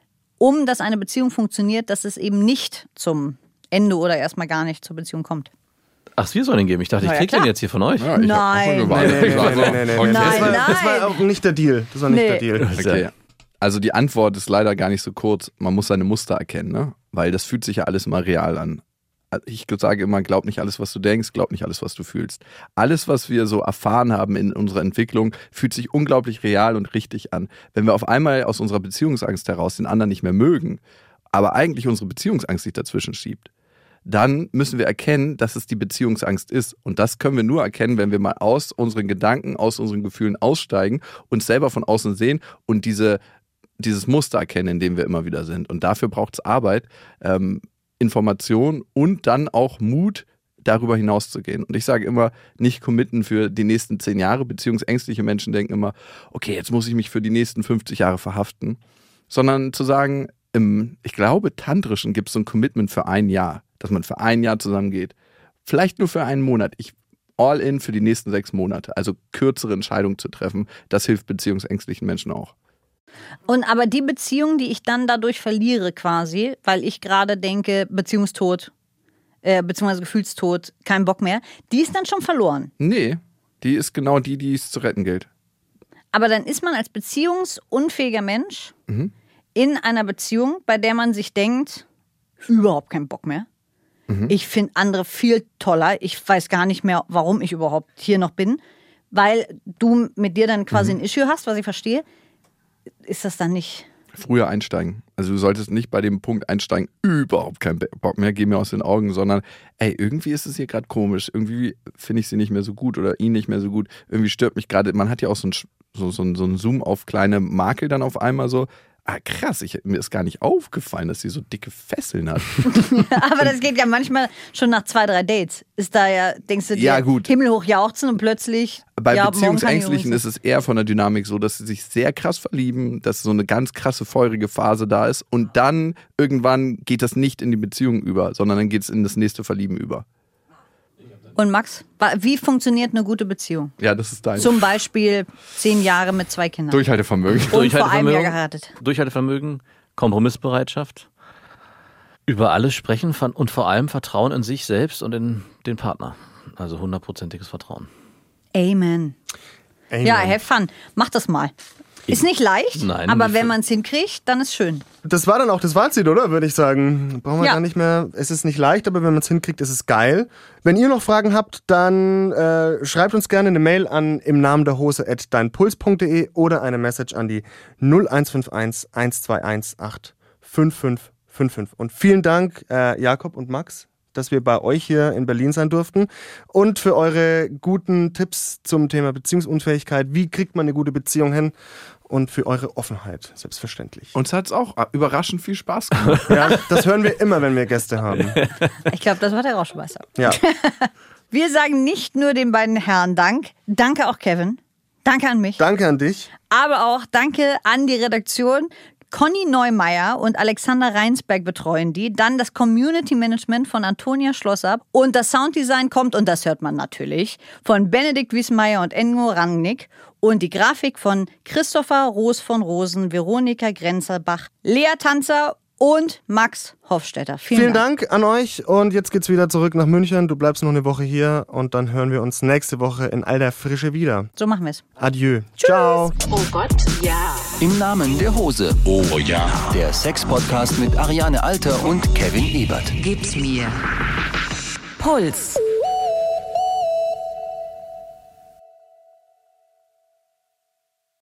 um dass eine Beziehung funktioniert, dass es eben nicht zum Ende oder erstmal gar nicht zur Beziehung kommt? Ach, wir sollen den geben. Ich dachte, ich ja, krieg klar. den jetzt hier von euch. Ja, ich hab auch schon Nein. gewartet. Nee, nee, nee, nee, nee, nee. Okay. Nein, Das war, das nein. war auch nicht der Deal. Das war nicht Nee. der Deal. Okay. Also die Antwort ist leider gar nicht so kurz. Man muss seine Muster erkennen, ne? Weil das fühlt sich ja alles immer real an. Ich sage immer, glaub nicht alles, was du denkst, glaub nicht alles, was du fühlst. Alles, was wir so erfahren haben in unserer Entwicklung, fühlt sich unglaublich real und richtig an. Wenn wir auf einmal aus unserer Beziehungsangst heraus den anderen nicht mehr mögen, aber eigentlich unsere Beziehungsangst sich dazwischen schiebt, dann müssen wir erkennen, dass es die Beziehungsangst ist. Und das können wir nur erkennen, wenn wir mal aus unseren Gedanken, aus unseren Gefühlen aussteigen, uns selber von außen sehen und diese, dieses Muster erkennen, in dem wir immer wieder sind. Und dafür braucht es Arbeit, ähm, Information und dann auch Mut, darüber hinauszugehen. Und ich sage immer, nicht committen für die nächsten zehn Jahre. Beziehungsängstliche Menschen denken immer, okay, jetzt muss ich mich für die nächsten fünfzig Jahre verhaften. Sondern zu sagen, im, ich glaube, Tantrischen gibt es so ein Commitment für ein Jahr, dass man für ein Jahr zusammengeht. Vielleicht nur für einen Monat. Ich all in für die nächsten sechs Monate. Also kürzere Entscheidungen zu treffen. Das hilft beziehungsängstlichen Menschen auch. Und aber die Beziehung, die ich dann dadurch verliere quasi, weil ich gerade denke, Beziehungstod, äh, beziehungsweise Gefühlstod, kein Bock mehr, die ist dann schon verloren. Nee, die ist genau die, die es zu retten gilt. Aber dann ist man als beziehungsunfähiger Mensch Mhm. in einer Beziehung, bei der man sich denkt, überhaupt keinen Bock mehr. Mhm. Ich finde andere viel toller. Ich weiß gar nicht mehr, warum ich überhaupt hier noch bin, weil du mit dir dann quasi Mhm. ein Issue hast, was ich verstehe. Ist das dann nicht... Früher einsteigen. Also du solltest nicht bei dem Punkt einsteigen, überhaupt keinen Bock mehr, geh mir aus den Augen, sondern ey, irgendwie ist es hier gerade komisch, irgendwie finde ich sie nicht mehr so gut oder ihn nicht mehr so gut, irgendwie stört mich gerade, man hat ja auch so ein, so, so, ein, so ein Zoom auf kleine Makel dann auf einmal so, ah krass, ich, mir ist gar nicht aufgefallen, dass sie so dicke Fesseln hat. Aber das geht ja manchmal schon nach zwei, drei Dates. Ist da ja, denkst du dir, Ja, gut. himmelhoch jauchzen und plötzlich... Bei ja, morgen kann ich Beziehungsängstlichen übrigens- ist es eher von der Dynamik so, dass sie sich sehr krass verlieben, dass so eine ganz krasse feurige Phase da ist und dann irgendwann geht das nicht in die Beziehung über, sondern dann geht es in das nächste Verlieben über. Und Max, wa- wie funktioniert eine gute Beziehung? Ja, das ist dein Zum Beispiel zehn Jahre mit zwei Kindern. Durchhaltevermögen. Und vor einem Jahr geheiratet. Durchhaltevermögen, Kompromissbereitschaft, über alles sprechen und vor allem Vertrauen in sich selbst und in den Partner. Also hundertprozentiges Vertrauen. Amen. Amen. Ja, have fun. Mach das mal. Ist nicht leicht, Nein, aber ich- wenn man es hinkriegt, dann ist schön. Das war dann auch das Fazit, oder? Würde ich sagen. Brauchen wir Ja. gar nicht mehr. Es ist nicht leicht, aber wenn man es hinkriegt, ist es geil. Wenn ihr noch Fragen habt, dann äh, schreibt uns gerne eine Mail an im Namen der Hose at deinpuls punkt de oder eine Message an die null eins fünf eins eins zwei eins acht fünf fünf fünf fünf. Und vielen Dank, äh, Jakob und Max, dass wir bei euch hier in Berlin sein durften und für eure guten Tipps zum Thema Beziehungsunfähigkeit. Wie kriegt man eine gute Beziehung hin? Und für eure Offenheit, selbstverständlich. Uns hat es auch überraschend viel Spaß gemacht. Ja, das hören wir immer, wenn wir Gäste haben. Ich glaube, das war der Rauschmeißer. Ja. Wir sagen nicht nur den beiden Herren Dank, danke auch Kevin, danke an mich, Danke an dich. aber auch danke an die Redaktion. Conny Neumeier und Alexander Reinsberg betreuen die. Dann das Community Management von Antonia Schlosser. Und das Sounddesign kommt, und das hört man natürlich, von Benedikt Wiesmeier und Engo Rangnick. Und die Grafik von Christopher Roos von Rosen, Veronika Grenzerbach, Lea Tanzer und Max Hofstetter. Vielen, Vielen Dank. Dank an euch und jetzt geht's wieder zurück nach München. Du bleibst noch eine Woche hier und dann hören wir uns nächste Woche in all der Frische wieder. So machen wir es. Adieu. Ciao. Oh Gott, ja. Im Namen der Hose. Oh ja. Der Sex-Podcast mit Ariane Alter und Kevin Ebert. Gib's mir. Puls.